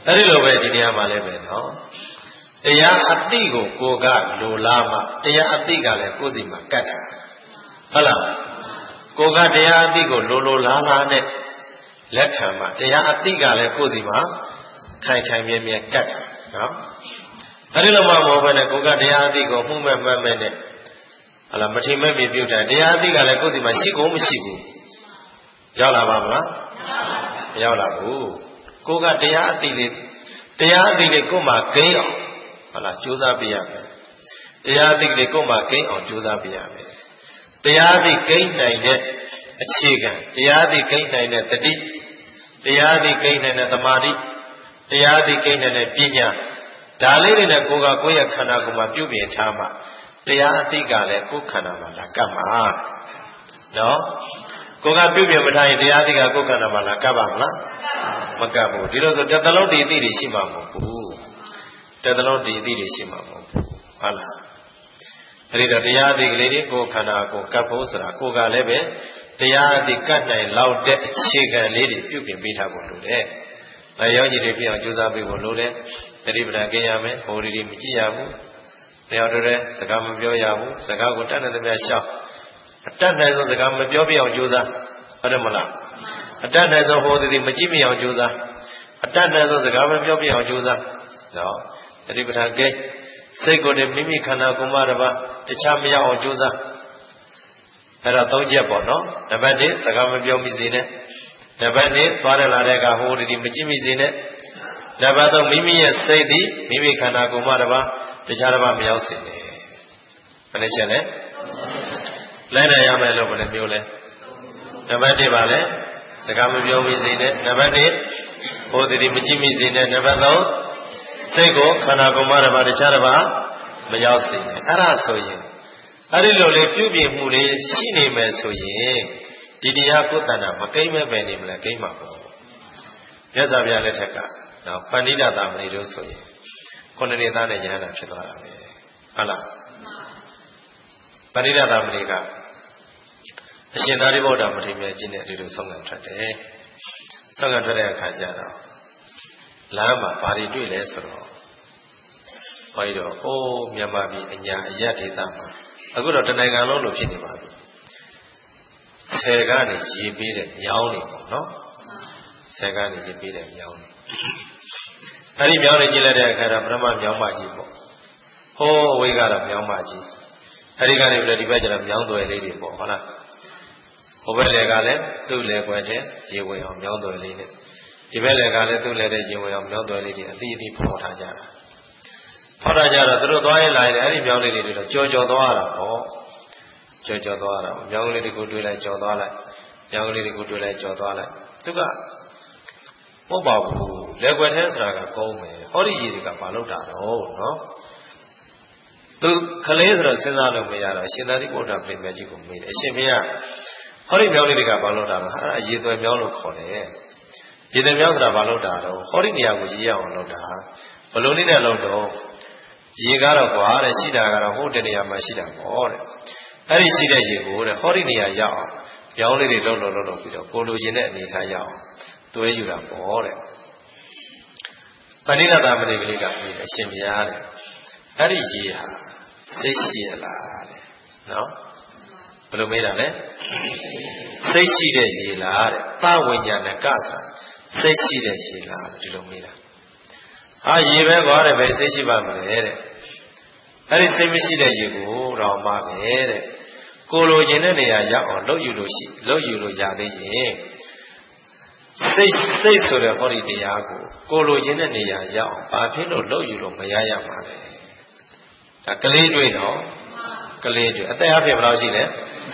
အဲ့ဒီလိုပဲဒီနေရာမှာလည်းပဲနော်တရားအတိကိုကိုကလိုလားမှတရားအတိကလည်းကိုယ်စီမှာကတ်တာဟုတ်လားကိုကတရားအတိကိုလိုလားနဲ့လက်ခံမှတရားအတိကလည်းကိုယ်စီမှာခိုင်မြဲကတ်တာနော်အဲ့ဒီလိုမှမဟုတ်ဘဲနဲ့ကိုကတရားအတိကိုမှုမဲ့မှတ်မဲ့နဲ့ဟလာမထင်မဲ့မြပြုတ်တာတရားအတိကလည်းကိုယ်စီမှာရှိကုန်မရှိဘူးရောက်လာပါမလားမရောက်လာဘူးကိုကတရားအတိလေးကိုယ်မှာဂိမ်းအောင်ဟလာကြိုးစားပြရမယ်တရားအတိလေးကိုယ်မှာဂိမ်းအောင်ကြိုးစားပြရမယ်တရားအတိဂိမ်းနိုင်တဲ့အခြေခံတရားအတိဂိမ်းနိုင်တဲ့တတိတရားအတိဂိမ်းနိုင်တဲ့သမာဓိတရားအတိဂိမ်းနိုင်တဲ့ပညာဒါလေးတွေနဲ့ကိုယ်ရဲ့ခန္ဓာကိုယ်မှာပြုပြင်ထားမှတရားအတိကလည်းကိုယ်ခန္ဓာမှာလာကပ်မှာနော်ကိုယ်ကပြုပြင်မထားရင်တရားအတိကကိုယ်ခန္ဓာမှာလာကပ်ပါမလားမကပ်ဘူးဒီလိုဆိုတစ်သလုံးဒီအတိတွေရှိမှာမဟုတ်ဘူးတစ်သလုံးဒီအတိတွေရှိမှာမဟုတ်ဘူးဟုတ်လားအဲ့ဒီတော့တရားအတိကလေးတွေကိုယ်ခန္ဓာကိုကပ်ဖို့ဆိုတာကိုယ်ကလည်းပဲတရားအတိကပ်နိုင်လောက်တဲ့အခြေခံလေးတွေပြုပြင်ပေးထားဖို့လိုတယ်။အဲရောကြီးတွေဖြစ်အောင်ကြိုးစားပေးဖို့လိုတယ်။တတိပဒံကျင့်ရမယ်။ဟိုဒီမကြည့်ရဘူး။တရားတော်တဲ့စကားမပြောရဘူး။စကားကိုတတ်တဲ့များရှောက်အတတ်နိုင်ဆုံးစကားမပြောပြအောင်ကြိုးစားဟုတ်တယ်မလား။အတတ်နိုင်ဆုံးဟိုဒီမကြည့်ပြအောင်ကြိုးစားအတတ်နိုင်ဆုံးစကားမပြောပြအောင်ကြိုးစားနော်။တတိပဒံကဲစိတ်ကိုယ်နဲ့မိမိခန္ဓာကိုယ်မှာတပါတခြားမရအောင်ကြိုးစားအဲ့တော့၃ချက်ပေါ့နော်နံပါတ်1စကားမပြောမိစေနဲ့နံပါတ်2သွားရလာတဲ့ကဟိုဒီမကြည့်မိစေနဲ့နံပါတ်3မိမိရဲ့စိတ်သည်မိမိခန္ဓာကိုယ်မှာတပါတခြားတစ်ပါးမရောက်စေနဲ့ဘယ်နဲ့ချက်လဲလိုက်နိုင်ရမယ်လို့ဘယ်နှမျိုးလဲနံပါတ်1ပါလဲစကားမပြောမိစေနဲ့နံပါတ်2ဟိုဒီမကြည့်မိစေနဲ့နံပါတ်3စိတ်ကိုခန္ဓာကိုယ်မှာတပါတခြားတစ်ပါးမရောက်စေနဲ့အဲ့ဒါဆိုရင်အဲ့ဒီလိုလေးပြုပြင်မှုလေးရှိနေမယ်ဆိုရင်ဒီတရားကိုယ်တဏ္ဍမကိမ့်မဲ့ပဲနေမလားကိမ့်မှာပေါ့မြတ်စွာဘုရားလက်ထက်ကနော်ပဏိဒတာမဏိတို့ဆိုရင်ခုနှစ်နှစ်သားနဲ့ယဟန္တာဖြစ်သွားတာပဲဟုတ်လားပဏိဒတာမဏိကအရှင်သာရိပုတ္တမထေရမြတ်ကြီးနဲ့ဒီလိုဆုံးခံထွက်တယ်ဆုံးခံထွက်တဲ့အခါကျတော့လမ်းမှာဘာတွေတွေ့လဲဆိုတော့ဟောဒီတော့အိုးမြန်မာပြည်အညာအယက်ဒေသမှာအခုတော့တနိုင်ငံလုံးလိုဖြစ်နေပါပြီဆယ်ကနေရေပေးတဲ့မြောင်းနေပေါ့နော်ဆယ်ကနေရေပေးတဲ့မြောင်းနေအဲ့ဒီမြောင်းနေကြည့်လိုက်တဲ့အခါတော့ပထမမြောင်းမကြီးပေါ့ဟိုးဝေးကတော့မြောင်းမကြီးအဲ့ဒီကနေပြီးတော့ဒီဘက်ကျတော့မြောင်းသွယ်လေးတွေပေါ့ဟုတ်လားဟိုဘက်လေကလည်းသူ့လေခွက်တဲ့ရေဝင်အောင်မြောင်းသွယ်လေးနဲ့ဒီဘက်လေကလည်းသူ့လေတဲ့ရေဝင်အောင်မြောင်းသွယ်လေးတွေအသီးအသီးဖော်ထားကြတာဖော်ထားကြတော့သူတို့သွားရင်လာရင်အဲ့ဒီမြောင်းလေးတွေတော့ကြော်သွားတာပေါ့ကြော်သွားတာမြောင်းလေးတွေကိုတွေးလိုက်ကြော်သွားလိုက်မြောင်းလေးတွေကိုတွေးလိုက်ကြော်သွားလိုက်သူကမဟုတ်ပါဘူးလက်ွက်ထဲဆိုတာကကုန်းမယ်ဟောဒီရေတွေကဘာလို့တာတော့နော်သူခလေးဆိုတော့စဉ်းစားလို့မရတော့ရှင်သာရိပုတ္တပြိမြတ်ကြီးကိုမေးတယ်အရှင်ဘုရားဟောဒီမြောင်းလေးတွေကဘာလို့တာလဲအဲ့ဒါရေသွဲမြောင်းလို့ခေါ်တယ်ရေသွဲမြောင်းဆိုတာဘာလို့တာတော့ဟောဒီနေရာကိုရေရအောင်လုပ်တာဘလုံးလေးနဲ့လုပ်တော့ရေကတော့ကွာတဲ့ရှိတာကတော့ဟိုတနေရာမှာရှိတာပေါ့တဲ့အဲ့ဒီရှိတဲ့ရေကိုတဲ့ဟောဒီနေရာရောက်အောင်မြောင်းလေးတွေလှုပ်ပြီးတော့ကိုလိုချင်တဲ့အနေထားရောက်အောင်သွဲယူတာပေါ့တဲ့ပဏိဒတာမဏိကလေးကပြီးတယ်ရှင်ဘုရားတဲ့အဲ့ဒီရေဟာစိတ်ရှိရလားတဲ့နော်ဘယ်လိုမေးတာလဲစိတ်ရှိတဲ့ရေလားတဲ့သဝိညာဏကဆိုတာစိတ်ရှိတဲ့ရေလားဒီလိုမေးတာဟာရေပဲကွာတဲ့ပဲစိတ်ရှိပါမလဲတဲ့အဲ့ဒီစိတ်မရှိတဲ့ရေကိုတော့မှပဲတဲ့ကိုလိုချင်တဲ့နေရာရောက်အောင်လှုပ်ယူလို့ရသေးရင်စိတ်ဆိုတဲ့ဟောဒီတရားကိုလိုချင်တဲ့နေရာရောက်အောင်ဘာဖြစ်လို့လှုပ်ယူလို့မရရမှာလဲဒါကလေးတွေ့တော့ကလေးတွေ့အသက်အပြည့်ဘယ်လောက်ရှိလဲ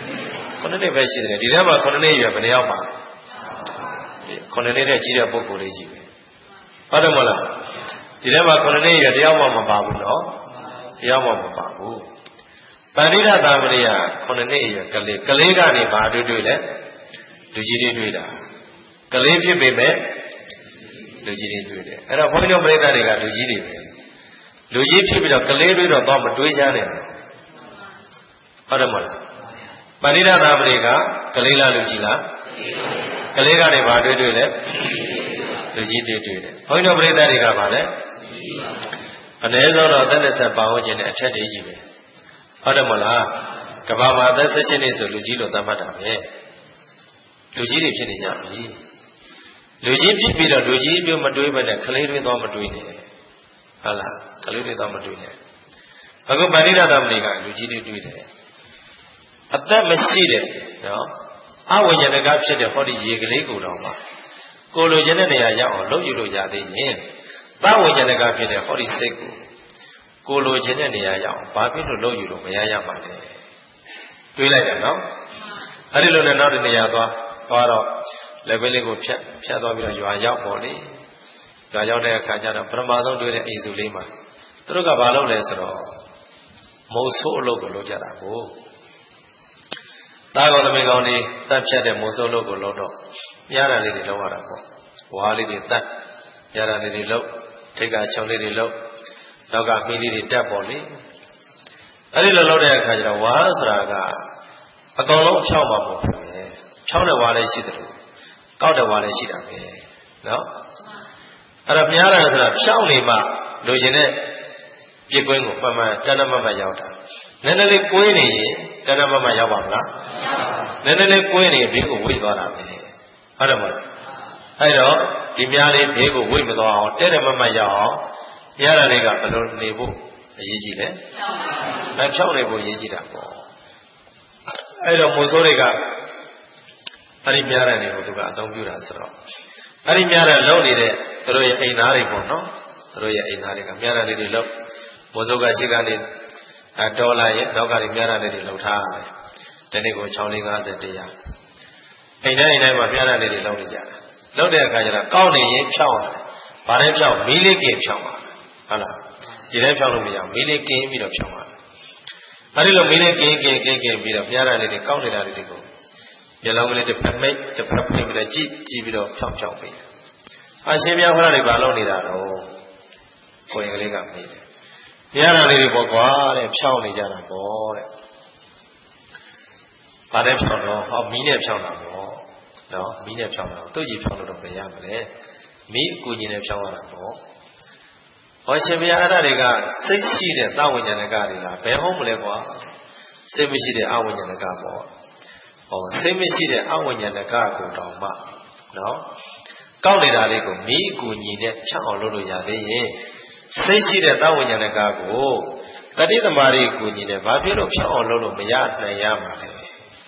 9နှစ်ပဲရှိတယ်ဒီထဲမှာ9နှစ်ရွယ်ဘယ်နှယောက်ပါ9နှစ်နဲ့ကြီးတဲ့ပုဂ္ဂိုလ်လေးကြီးပဲဟုတ်တယ်မလားဒီထဲမှာ9နှစ်ရွယ်တယောက်မှမပါဘူးနော်တယောက်မှမပါဘူးပဏိဒတာမဏိယ9နှစ်ရွယ်ကလေးကနေဘာတွေ့လဲလူကြီးတွေတွေ့တာကလေးဖြစ်ပေမဲ့လူကြီးတွေတွေ့တယ်အဲ့တော့ဘုန်းကြီးတို့ပရိသတ်တွေကလူကြီးတွေပဲလူကြီးဖြစ်ပြီးတော့ကလေးတွေတော့တော့မတွေးကြနဲ့ဟုတ်တယ်မလားပဏိဒတာမဏိကကလေးလားလူကြီးလားကလေးကနေဘာတွေ့လဲလူကြီးတွေ့တယ်ဘုန်းကြီးတို့ပရိသတ်တွေကပါလေအနည်းဆုံးတော့အသက်20ပါဝင်ခြင်းနဲ့အထက်တည်းကြီးပဲဟုတ်တယ်မလားကဘာမှာအသက်16နှစ်ဆိုလူကြီးလို့သတ်မှတ်တာပဲလူကြီးတွေဖြစ်နေကြပြီလူကြီးဖြစ်ပြီးတော့လူကြီးမျိုးမတွေးဘဲနဲ့ကလေးတွေတော့မတွေးနဲ့ဟုတ်လားကလေးတွေတော့မတွေးနဲ့အခုဗန္ဓိရသမဏေကလူကြီးတွေတွေးတယ်အသက်မရှိတဲ့နော်အဝိညာဏကဖြစ်တဲ့ဟောဒီရေကလေးကိုတော့မှကိုလိုချင်တဲ့နေရာရောက်အောင်လုပ်ယူလို့ရသေးရင်သဝိညာဏကဖြစ်တဲ့ဟောဒီစိတ်ကိုလိုချင်တဲ့နေရာရောက်အောင်ဘာဖြစ်လို့လုပ်ယူလို့မရရမှာလဲတွေးလိုက်တယ်နော်အဲ့ဒီလိုနဲ့နောက်တစ်နေရာသွားတော့လက်ခွေးလေးကိုဖြတ်သွားပြီးတော့ရွာရောက်ပေါ့လေရွာရောက်တဲ့အခါကျတော့ပထမဆုံးတွေ့တဲ့အိမ်စုလေးမှာသူတို့ကဘာလုပ်လဲဆိုတော့မုံဆိုးအလုပ်ကိုလုပ်ကြတာကိုသားကောင်သမီးကောင်တွေတက်ဖြတ်တဲ့မုံဆိုးအလုပ်ကိုလုပ်တော့မြားတာလေးတွေလုပ်ရတာပေါ့ဝါးလေးတွေတက်မြားတာလေးတွေလုပ်ထိတ်ကချုံလေးတွေလုပ်နောက်ကမီးလေးတွေတက်ပေါ့လေအဲ့ဒီလိုလုပ်တဲ့အခါကျတော့ဝါးဆိုတာကအကောင်လုံးဖြောင်းမှာမဟုတ်ဘူးပဲဖြောင်းတဲ့ဝါးလေးရှိတယ်ကောက်တဲ့ဝါးလေးရှိတာပဲနော်အဲ့တော့မြားတာဆိုတာဖြောင်းနေမှလိုချင်တဲ့ပြစ်ကွင်းကိုမှန်မှန်တဏ္ဍမမရောက်တာနည်းနည်းလေးကွေးနေရင်တဏ္ဍမမရောက်ပါမလားနည်းနည်းလေးကွေးနေဘေးကိုဝိတ်သွားတာပဲဟုတ်တယ်မလားအဲ့တော့ဒီမြားလေးဘေးကိုဝိတ်မသွားအောင်တဲ့မမရောက်အောင်မြားတာလေးကဘယ်လိုနေဖို့အရေးကြီးလဲဖြောင်းနေဖို့အရေးကြီးတာပေါ့အဲ့တော့မိုးစိုးတွေကအဲ့ဒီမြားတဲ့တွေကိုသူကအသုံးပြုတာဆိုတော့အဲ့ဒီမြားတဲ့လုံနေတဲ့သူတို့ရဲ့အိမ်သားတွေပေါ့နော်သူတို့ရဲ့အိမ်သားတွေကမြားတဲ့လေးတွေလုံမိုးစိုးကရှိကနေဒေါ်လာရဲ့နောက်ကနေမြားတဲ့လေးတွေလုံထားတယ်ဒီနေ့ကို650တရားအိမ်တိုင်းမှာမြားတဲ့လေးတွေလုံနေကြတာလုံတဲ့အခါကျတော့ကောက်နေရင်ဖြောင်းရတယ်ဘာလဲဖြောင်းမီးလေးကင်ဖြောင်းပါဟုတ်လားဒီထဲဖြောင်းလို့မရဘူးမီးလေးကင်ပြီးတော့ဖြောင်းရတယ်အဲ့ဒီလိုမီးလေးကင်ပြီးတော့မြားတဲ့လေးတွေကောက်နေတာလေးတွေကိုမျက်လုံးကလေးတစ်ဖက်မိတ်တစ်ဖက်ဖွင့်ပြီးတော့ကြည့်ပြီးတော့ဖြောင်းပေးတယ်အရှင်မြတ်ဟောတာတွေဘာလုပ်နေတာတော့ကိုယ်ကလေးကမေးတယ်မြားတာလေးတွေပေါ့ကွာတဲ့ဖြောင်းနေကြတာပေါ့တဲ့ဘာနဲ့ဖြောင်းတော့ဟောမီးနဲ့ဖြောင်းတာပေါ့နော်မီးနဲ့ဖြောင်းတာသူ့ကြီးဖြောင်းလို့တော့မရမလဲမီးအကူကြီးနဲ့ဖြောင်းရတာပေါ့ဟောရှင်ဘုရားအဲ့ဒါတွေကစိတ်ရှိတဲ့သဝိညာဏကတွေလားဘယ်ဟုတ်မလဲကွာစိတ်မရှိတဲ့အဝိညာဏကပေါ့ဟောစိတ်မရှိတဲ့အဝိညာဏကကိုတောင်မှနော်ကောက်နေတာလေးကိုမီးအကူကြီးနဲ့ဖြောင်းအောင်လုပ်လို့ရသေးရင်စိတ်ရှိတဲ့သဝိညာဏကကိုတတိသမารီအကူကြီးနဲ့ဘာဖြစ်လို့ဖြောင်းအောင်လုပ်လို့မရနိုင်ရမှာလဲ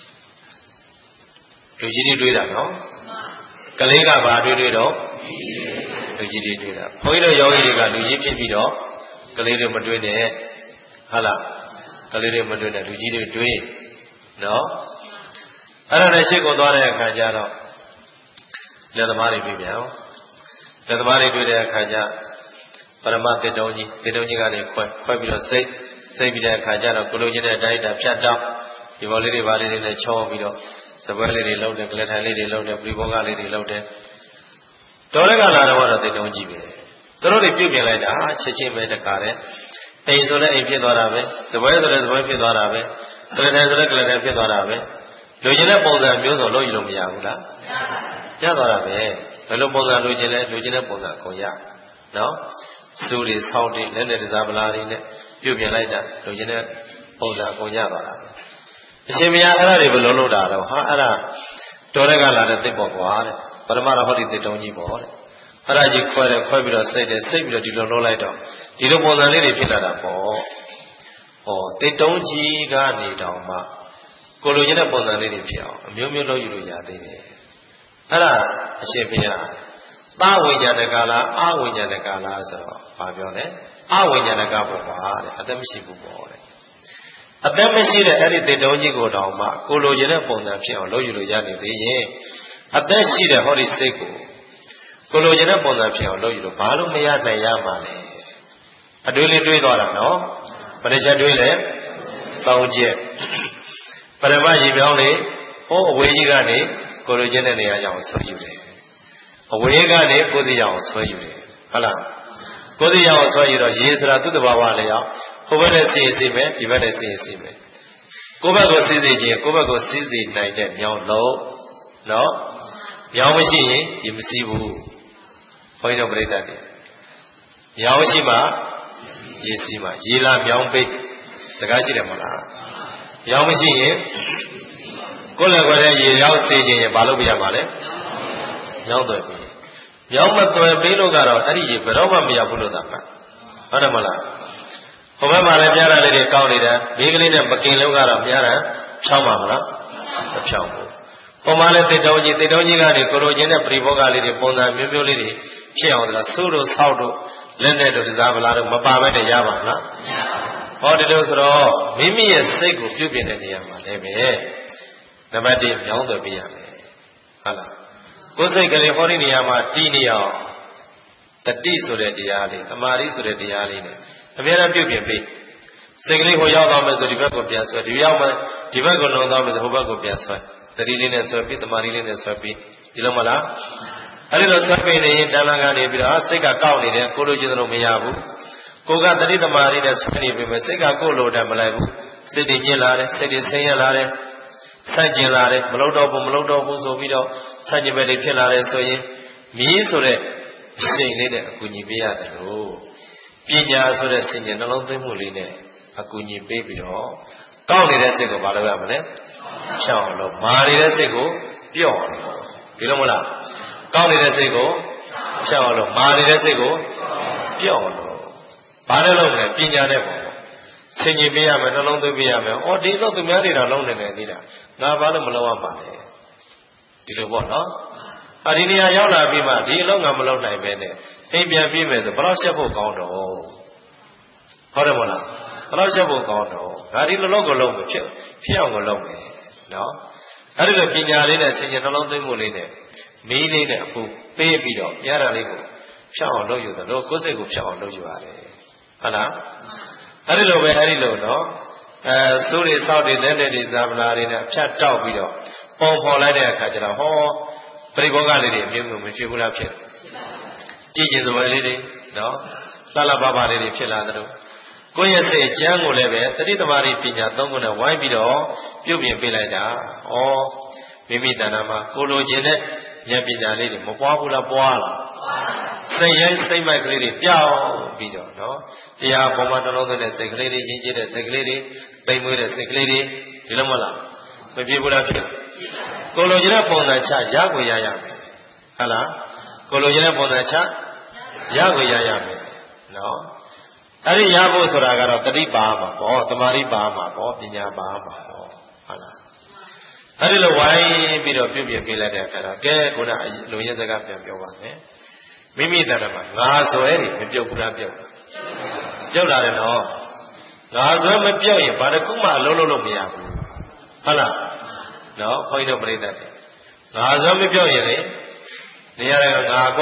လူကြီးတွေတွေးတာနော်ကလေးကဘာတွေးတော့လူကြီးတွေတွေးတာဘုန်းကြီးတို့ယောဂီတွေကလူကြီးဖြစ်ပြီးတော့ကလေးတွေမတွေးနဲ့ဟုတ်လားကလေးတွေမတွေးနဲ့လူကြီးတွေတွေးနော်အဲ့ဒါနဲ့ရှေ့ကိုသွားတဲ့အခါကျတော့လက်သမားတွေတွေ့ပြန်လက်သမားတွေတွေ့တဲ့အခါကျပရမသေတုံးကြီးကနေခွဲပြီးတော့စိတ်ပြီးတဲ့အခါကျတော့ကိုလိုချင်တဲ့အတိုင်းဖြတ်တော့ဒီဘောလေးတွေဘာလေးတွေနဲ့ချောပြီးတော့စပွဲလေးတွေလှုပ်တယ်ကလထိုင်လေးတွေလှုပ်တယ်ပရိဘောဂလေးတွေလှုပ်တယ်တော်တဲ့ကလာတော့သေတုံးကြီးပဲသူတို့တွေပြုတ်ပြင်လိုက်တာချက်ချင်းပဲတခါတည်းအိမ်ဆိုလည်းအိမ်ဖြစ်သွားတာပဲစပွဲဆိုလည်းစပွဲဖြစ်သွားတာပဲကလထိုင်ဆိုလည်းကလထိုင်ဖြစ်သွားတာပဲလူချင်တဲ့ပုံစံမျိုးစုံလုပ်ယူလို့မရဘူးလားရသွားတာပဲဘယ်လိုပုံစံလူချင်တဲ့ပုံစံကိုရနော်စူတွေဆောက်တွေလက်နဲ့တစားပလာတွေနဲ့ပြုတ်ပြင်လိုက်တာလူချင်တဲ့ပုံစံကိုရသွားတာအရှင်ဘုရားအဲ့ဒါတွေဘယ်လိုလုပ်တာတော့ဟာအဲ့ဒါတော်တဲ့ကလာတဲ့တစ်ပေါ့ကွာတဲ့ပရမရဟောတိတစ်တုံးကြီးပေါ့တဲ့အဲ့ဒါကြီးခွဲပြီးတော့စိတ်ပြီးတော့ဒီလိုလုပ်လိုက်တော့ဒီလိုပုံစံလေးတွေဖြစ်လာတာပေါ့ဟောတစ်တုံးကြီးကနေတောင်မှကိုလိုချင်တဲ့ပုံစံလေးတွေဖြစ်အောင်အမျိုးမျိုးလုပ်ယူလို့ရသေးတယ်အဲ့ဒါအရှင်ဘုရားသဝိညာဏကလားအဝိညာဏကလားဆိုတော့ဘာပြောလဲအဝိညာဏကပေါ့ကွာတဲ့အသက်မရှိဘူးပေါ့တဲ့အသက်မရှိတဲ့အဲ့ဒီတေတုံးကြီးကိုတောင်မှကိုလိုချင်တဲ့ပုံစံဖြစ်အောင်လုပ်ယူလို့ရနေသေးရင်အသက်ရှိတဲ့ဟောဒီစိတ်ကိုလိုချင်တဲ့ပုံစံဖြစ်အောင်လုပ်ယူလို့ဘာလို့မရနိုင်ရမှာလဲအတွေးလေးတွေးသွားတာနော်ဘယ်နှချက်တွေးလဲ၃ချက်ပရမကြီးပြောင်းလေဟောအဝေးကြီးကနေကိုလိုချင်တဲ့နေရာရောက်ဆွဲယူတယ်အဝေးကနေကိုယ်စီရောက်ဆွဲယူတယ်ဟုတ်လားကိုယ်စီရောက်ဆွဲယူတော့ရေဆိုတာသူ့တဘာဝလည်းရောက်ဟိုဘက်နဲ့စီမယ်ဒီဘက်နဲ့စီမယ်ကိုယ့်ဘက်ကိုစီခြင်းကိုယ့်ဘက်ကိုစီနိုင်တဲ့မြောင်းလုံးနော်မြောင်းမရှိရင်ဒီမစီဘူးဘုန်းကြီးတို့ပြိတ္တတွေမြောင်းရှိမှရေစီမှရေလာမြောင်းပိတ်စကားရှိတယ်မဟုတ်လားမြောင်းမရှိရင်ကိုယ်လည်းကိုယ်လည်းရေရောက်စေခြင်းရင်ဘာလို့ပြရမှာလဲမြောင်းသွယ်ပြီးမြောင်းမသွယ်ပြီးလို့ကတော့အဲ့ဒီရေဘယ်တော့မှမရောက်ဘူးလို့သာမှတ်ဟုတ်တယ်မလားဟိုဘက်မှာလည်းပြားတာလေးတွေကောင်းနေတယ်မိန်းကလေးနဲ့မกินလို့ကတော့ပြားတာဖြောင်းပါမလားမဖြောင်းဘူးဟိုမှာလည်းတစ်တုံးကြီးကနေကိုလိုချင်းတဲ့ပရိဘောဂလေးတွေပုံစံမျိုးမျိုးလေးတွေဖြစ်အောင်လားစိုးတို့ဆောက်တို့လက်နဲ့တို့စားပလားတို့မပါဘဲနဲ့ရပါမလားဟောဒီလိုဆိုတော့မိမိရဲ့စိတ်ကိုပြုပြင်တဲ့နေရာမှာလည်းပဲနံပါတ်1မြောင်းသွယ်ပြရမယ်ဟုတ်လားကိုယ်စိတ်ကလေးဟောဒီနေရာမှာတည်နေအောင်တတိဆိုတဲ့တရားလေးသမာဓိဆိုတဲ့တရားလေးနဲ့အများအားပြုပြင်ပေးစိတ်ကလေးဟိုရောက်သွားမယ်ဆိုဒီဘက်ကိုပြန်ဆွဲဒီရောက်မှဒီဘက်ကိုလုံသွားမယ်ဆိုဟိုဘက်ကိုပြန်ဆွဲတတိလေးနဲ့ဆွဲပြီးသမာဓိလေးနဲ့ဆွဲပြီးဒီလိုမလားအဲ့ဒီလိုဆွဲပြီးနေရင်တဏှာကနေပြီးတော့စိတ်ကကောက်နေတယ်ကိုလိုချင်သလိုမရဘူးကိုကတတိသမာဓိနဲ့ဆွဲနေပြီမဲ့စိတ်ကကိုလိုတယ်မလိုက်ဘူးစိတ်တည်ညစ်လာတယ်စိတ်တည်ဆင်းရဲလာတယ်ဆန့်ကျင်လာတယ်မလုံတော့ဘူးဆိုပြီးတော့ဆန့်ကျင်ဘက်တွေဖြစ်လာတယ်ဆိုရင်မြည်ဆိုတဲ့စိတ်လေးနဲ့အကူအညီပေးရတယ်လို့ပညာဆိုတဲ့စိတ်နဲ့နှလုံးသွင်းမှုလေးနဲ့အကူအညီပေးပြီးတော့ကောက်နေတဲ့စိတ်ကိုဘာလုပ်ရမလဲဖြောင်းလို့မာနေတဲ့စိတ်ကိုပြော့လို့ဒီလိုမလားကောက်နေတဲ့စိတ်ကိုဖြောင်းလို့မာနေတဲ့စိတ်ကိုပြော့လို့ဘာလို့လုပ်မလဲပညာနဲ့ပေါ့ဆင်ခြင်ပေးရမယ်နှလုံးသွင်းပေးရမယ်အော်ဒီလိုသူများတွေတော့လုံးနေတယ်သေးတာငါဘာလို့မလုပ်ရမှာလဲဒီလိုပေါ့နော်ဒီနေရာရောက်လာပြီးမှဒီအလုံးငါမလုပ်နိုင်ပဲနဲ့အိမ်ပြန်ပြေးမယ်ဆိုဘယ်တော့ရှက်ဖို့ကောင်းတော့ဟုတ်တယ်မလားဘယ်တော့ရှက်ဖို့ကောင်းတော့ငါဒီလိုလုပ်ကိုလုပ်မယ်ဖြစ်အောင်ကိုလုပ်မယ်နော်အဲ့ဒီလိုပညာလေးနဲ့ဆင်ခြင်နှလုံးသွင်းမှုလေးနဲ့မီးလေးနဲ့အခုပေးပြီးတော့ရတာလေးကိုဖြောင်းအောင်လုပ်ယူတယ်လို့ကိုယ်စိတ်ကိုဖြောင်းအောင်လုပ်ယူရတယ်ဟုတ်လားအဲ့ဒီလိုနော်စိုးတွေစောက်တွေလက်နဲ့တွေဇာပလာတွေနဲ့အဖြတ်တောက်ပြီးတော့ပုံဖော်လိုက်တဲ့အခါကျတော့ဟောပရိဘောဂလေးတွေအမျိုးမျိုးမဖြစ်ဘူးလားဖြစ်ကြည်ကျင်စပွဲလေးတွေနော်လှပပလေးတွေဖြစ်လာသလိုကိုယ့်ရဲ့စိတ်ချမ်းကိုလည်းပဲတတိသမารိပညာသုံးခုနဲ့ဝိုင်းပြီးတော့ပြုပြင်ပေးလိုက်တာဩမိမိတဏ္ဍာမှာကိုလိုချင်တဲ့ဉာဏ်ပညာလေးတွေမပွားဘူးလားပွားလားစိတ်ရိုင်းစိတ်မိုက်ကလေးတွေပြောင်းပြီးတော့နော်တရားပေါ်မှာနှလုံးသွင်းတဲ့စိတ်ကလေးတွေရင်းကျက်တဲ့စိတ်ကလေးတွေပိန်မွေးတဲ့စိတ်ကလေးတွေဒီလိုမလားမဖြစ်ဘူးလားဖြစ်ကိုလိုချင်တဲ့ပုံစံချရကိုရရမယ်ဟုတ်လားကိုလိုချင်တဲ့ပုံစံချရကိုရရမယ်နော်အဲ့ဒီရဖို့ဆိုတာကတော့တတိပါမှာပေါ့သမာဓိပါမှာပေါ့ပညာပါမှာပေါ့ဟုတ်လားအဲ့ဒီလိုဝိုင်းပြီးတော့ပြုပြင်ပေးလိုက်တဲ့အခါတော့ကဲခုနလူရင်းစကားပြန်ပြောပါမယ်မိမိတဏ္ဍာမှာငါဇွဲတွေမပြုတ်ဘူးလားပြုတ်လာတယ်နော်ငါဇွဲမပြုတ်ရင်ဘာတစ်ခုမှအလုံးလုံးလို့မရဘူးဟုတ်လားနော်ခွန်ကြီးတို့ပြိဿတ်တယ်ငါဇွဲမပြုတ်ရင်လေနေရာကငါကွ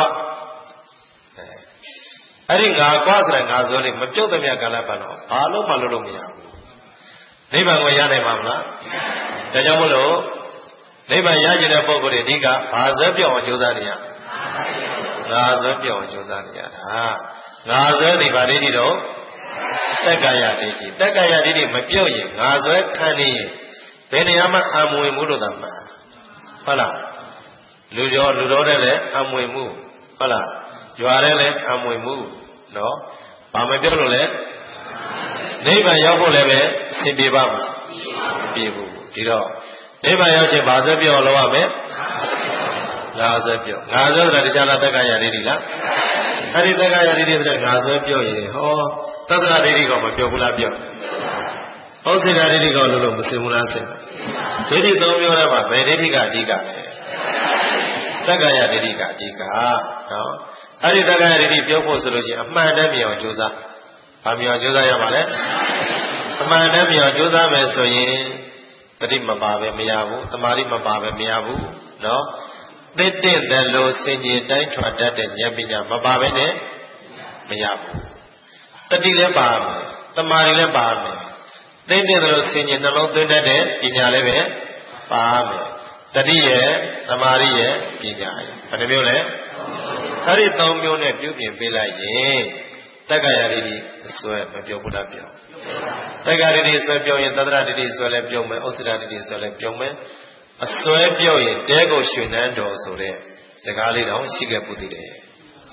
အဲ့ဒီငါကွဆိုတဲ့ငါဇွဲလေးမပြုတ်တဲ့မြတ်ကာလပတ်တော့ဘာလို့မှလုပ်လို့မရဘူးနိဗ္ဗာန်ကိုရနိုင်မှာမလားဒါကြောင့်မို့လို့နိဗ္ဗာန်ရကျင်တဲ့ပုဂ္ဂိုလ်တွေအဓိကဘာဇွဲပြောင်းအောင်ကြိုးစားနေရငါဇွဲပြောင်းအောင်ကြိုးစားနေရတာငါဇွဲဒီဗာဒိဋ္ဌိတော့တက္ကရာဒိဋ္ဌိတက္ကရာဒိဋ္ဌိမပြုတ်ရင်ငါဇွဲခံနေရင်ဘယ်နေရာမှအမွေမှုလို့သာမှာဟုတ်လားလူတော်တဲ့လည်းအမွေမှုဟုတ်လားကြွားတဲ့လည်းအမွေမှုနော်ဘာမပြောလို့လဲနိဗ္ဗာန်ရောက်ဖို့လည်းပဲအစဉ်ပြေပါ့မလားမပြေဘူးဒီတော့နိဗ္ဗာန်ရောက်ခြင်းဘာဇွဲပြောလို့ရမယ်ငါဇွဲပြောငါဇွဲဆိုတာတရားလားတက္ကရာဒိဋ္ဌိလားအဲ့ဒီတက္ကရာဒိဋ္ဌိဆိုတဲ့ငါဇွဲပြောရင်ဟောသတ္တရာဒိဋ္ဌိကမပြောဘူးလားပြောဟုတ်စေတာဒိဋ္ဌိကလို့မစင်ဘူးလားစင်ဒိဋ္ဌိသုံးမျိုးထဲမှာဘယ်ဒိဋ္ဌိကအဓိကလဲတက္ကရာဒိဋ္ဌိကအဓိကနော်အဲ့ဒီတက္ကရာဒိဋ္ဌိပြောဖို့ဆိုလို့ရှိရင်အမှန်တည်းမြင်အောင်ကြိုးစားဘာမြင်အောင်ကြိုးစားရမှာလဲအမှန်တည်းမြင်အောင်ကြိုးစားမယ်ဆိုရင်တတိမပါပဲမရဘူးသမာဓိမပါပဲမရဘူးနော်သစ်တင့်တယ်လို့စင်ကြီးတိုင်းထွာတတ်တဲ့ဉာဏ်ပညာမပါပဲနဲ့မရဘူးတတိလည်းပါမယ်သမာဓိလည်းပါမယ်သစ်တင့်တယ်လို့စင်ကြီးနှလုံးသွင်းတတ်တဲ့ပညာလည်းပဲပါမယ်တတိရဲ့သမာဓိရဲ့ပညာရဲ့ဘယ်နှမျိုးလဲအဲ့ဒီ၃မျိုးနဲ့ပြုပြင်ပေးလိုက်ရင်တက္ကရာဒိဋ္ဌိအစွဲမပြောဘူးလားပြောတက္ကရာဒိဋ္ဌိအစွဲပြောရင်သတ္တရာဒိဋ္ဌိအစွဲလည်းပြုံးမယ်ဥစ္စရာဒိဋ္ဌိအစွဲလည်းပြုံးမယ်အစွဲပြောရင်တဲကိုရွှေနန်းတော်ဆိုတဲ့စကားလေးတောင်ရှိခဲ့ပူသေးတယ်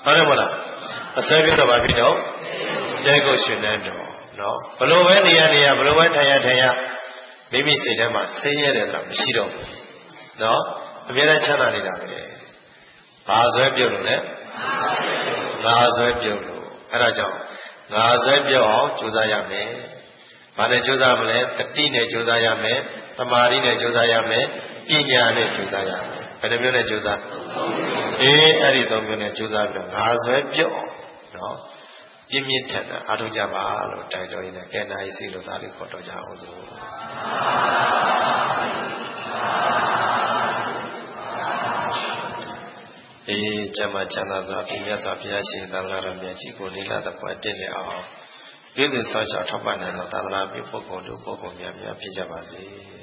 ဟုတ်တယ်မလားအစွဲပြုတော့ဘာဖြစ်တော့တဲကိုရှင်နေတော့နော်ဘလို့ပဲနေရဘလို့ပဲထိုင်ရမိမိစိတ်ထဲမှာဆင်းရဲတယ်ဆိုတာမရှိတော့ဘူးနော်အမြဲတမ်းချမ်းသာနေတာပဲဘာစွဲပြုတ်လို့လဲငါစွဲပြုတ်လို့အဲ့ဒါကြောင့်ငါစွဲပြုတ်အောင်ကြိုးစားရမယ်ဘာနဲ့ကြိုးစားမလဲတတိနဲ့ကြိုးစားရမယ်တမာတိနဲ့ကြိုးစားရမယ်ပညာနဲ့ကြိုးစားရမယ်ဘယ်နှမျိုးနဲ့ကြိုးစားအဲ့ဒီသုံးမျိုးနဲ့ကြိုးစားပြီးတော့ငါစွဲပြုတ်နော်ပြင်းပြင်းထန်ထန်အားထုတ်ကြပါလို့တိုက်တော်ရင်းနဲ့ကဲနာရေးစီလို့သားလေးခေါ်တော်ကြအောင်စို့ကျမ်းမာချမ်းသာစွာပြည့်မြတ်စွာဘုရားရှင်သာသနာတော်မြတ်ကြီးကိုလေးလာတဲ့ဘဝတည်နေအောင်ပြည့်စုံစွာထောက်ပံ့နိုင်သောသာသနာပြုပုဂ္ဂိုလ်တို့ပုဂ္ဂိုလ်များဖြစ်ကြပါစေ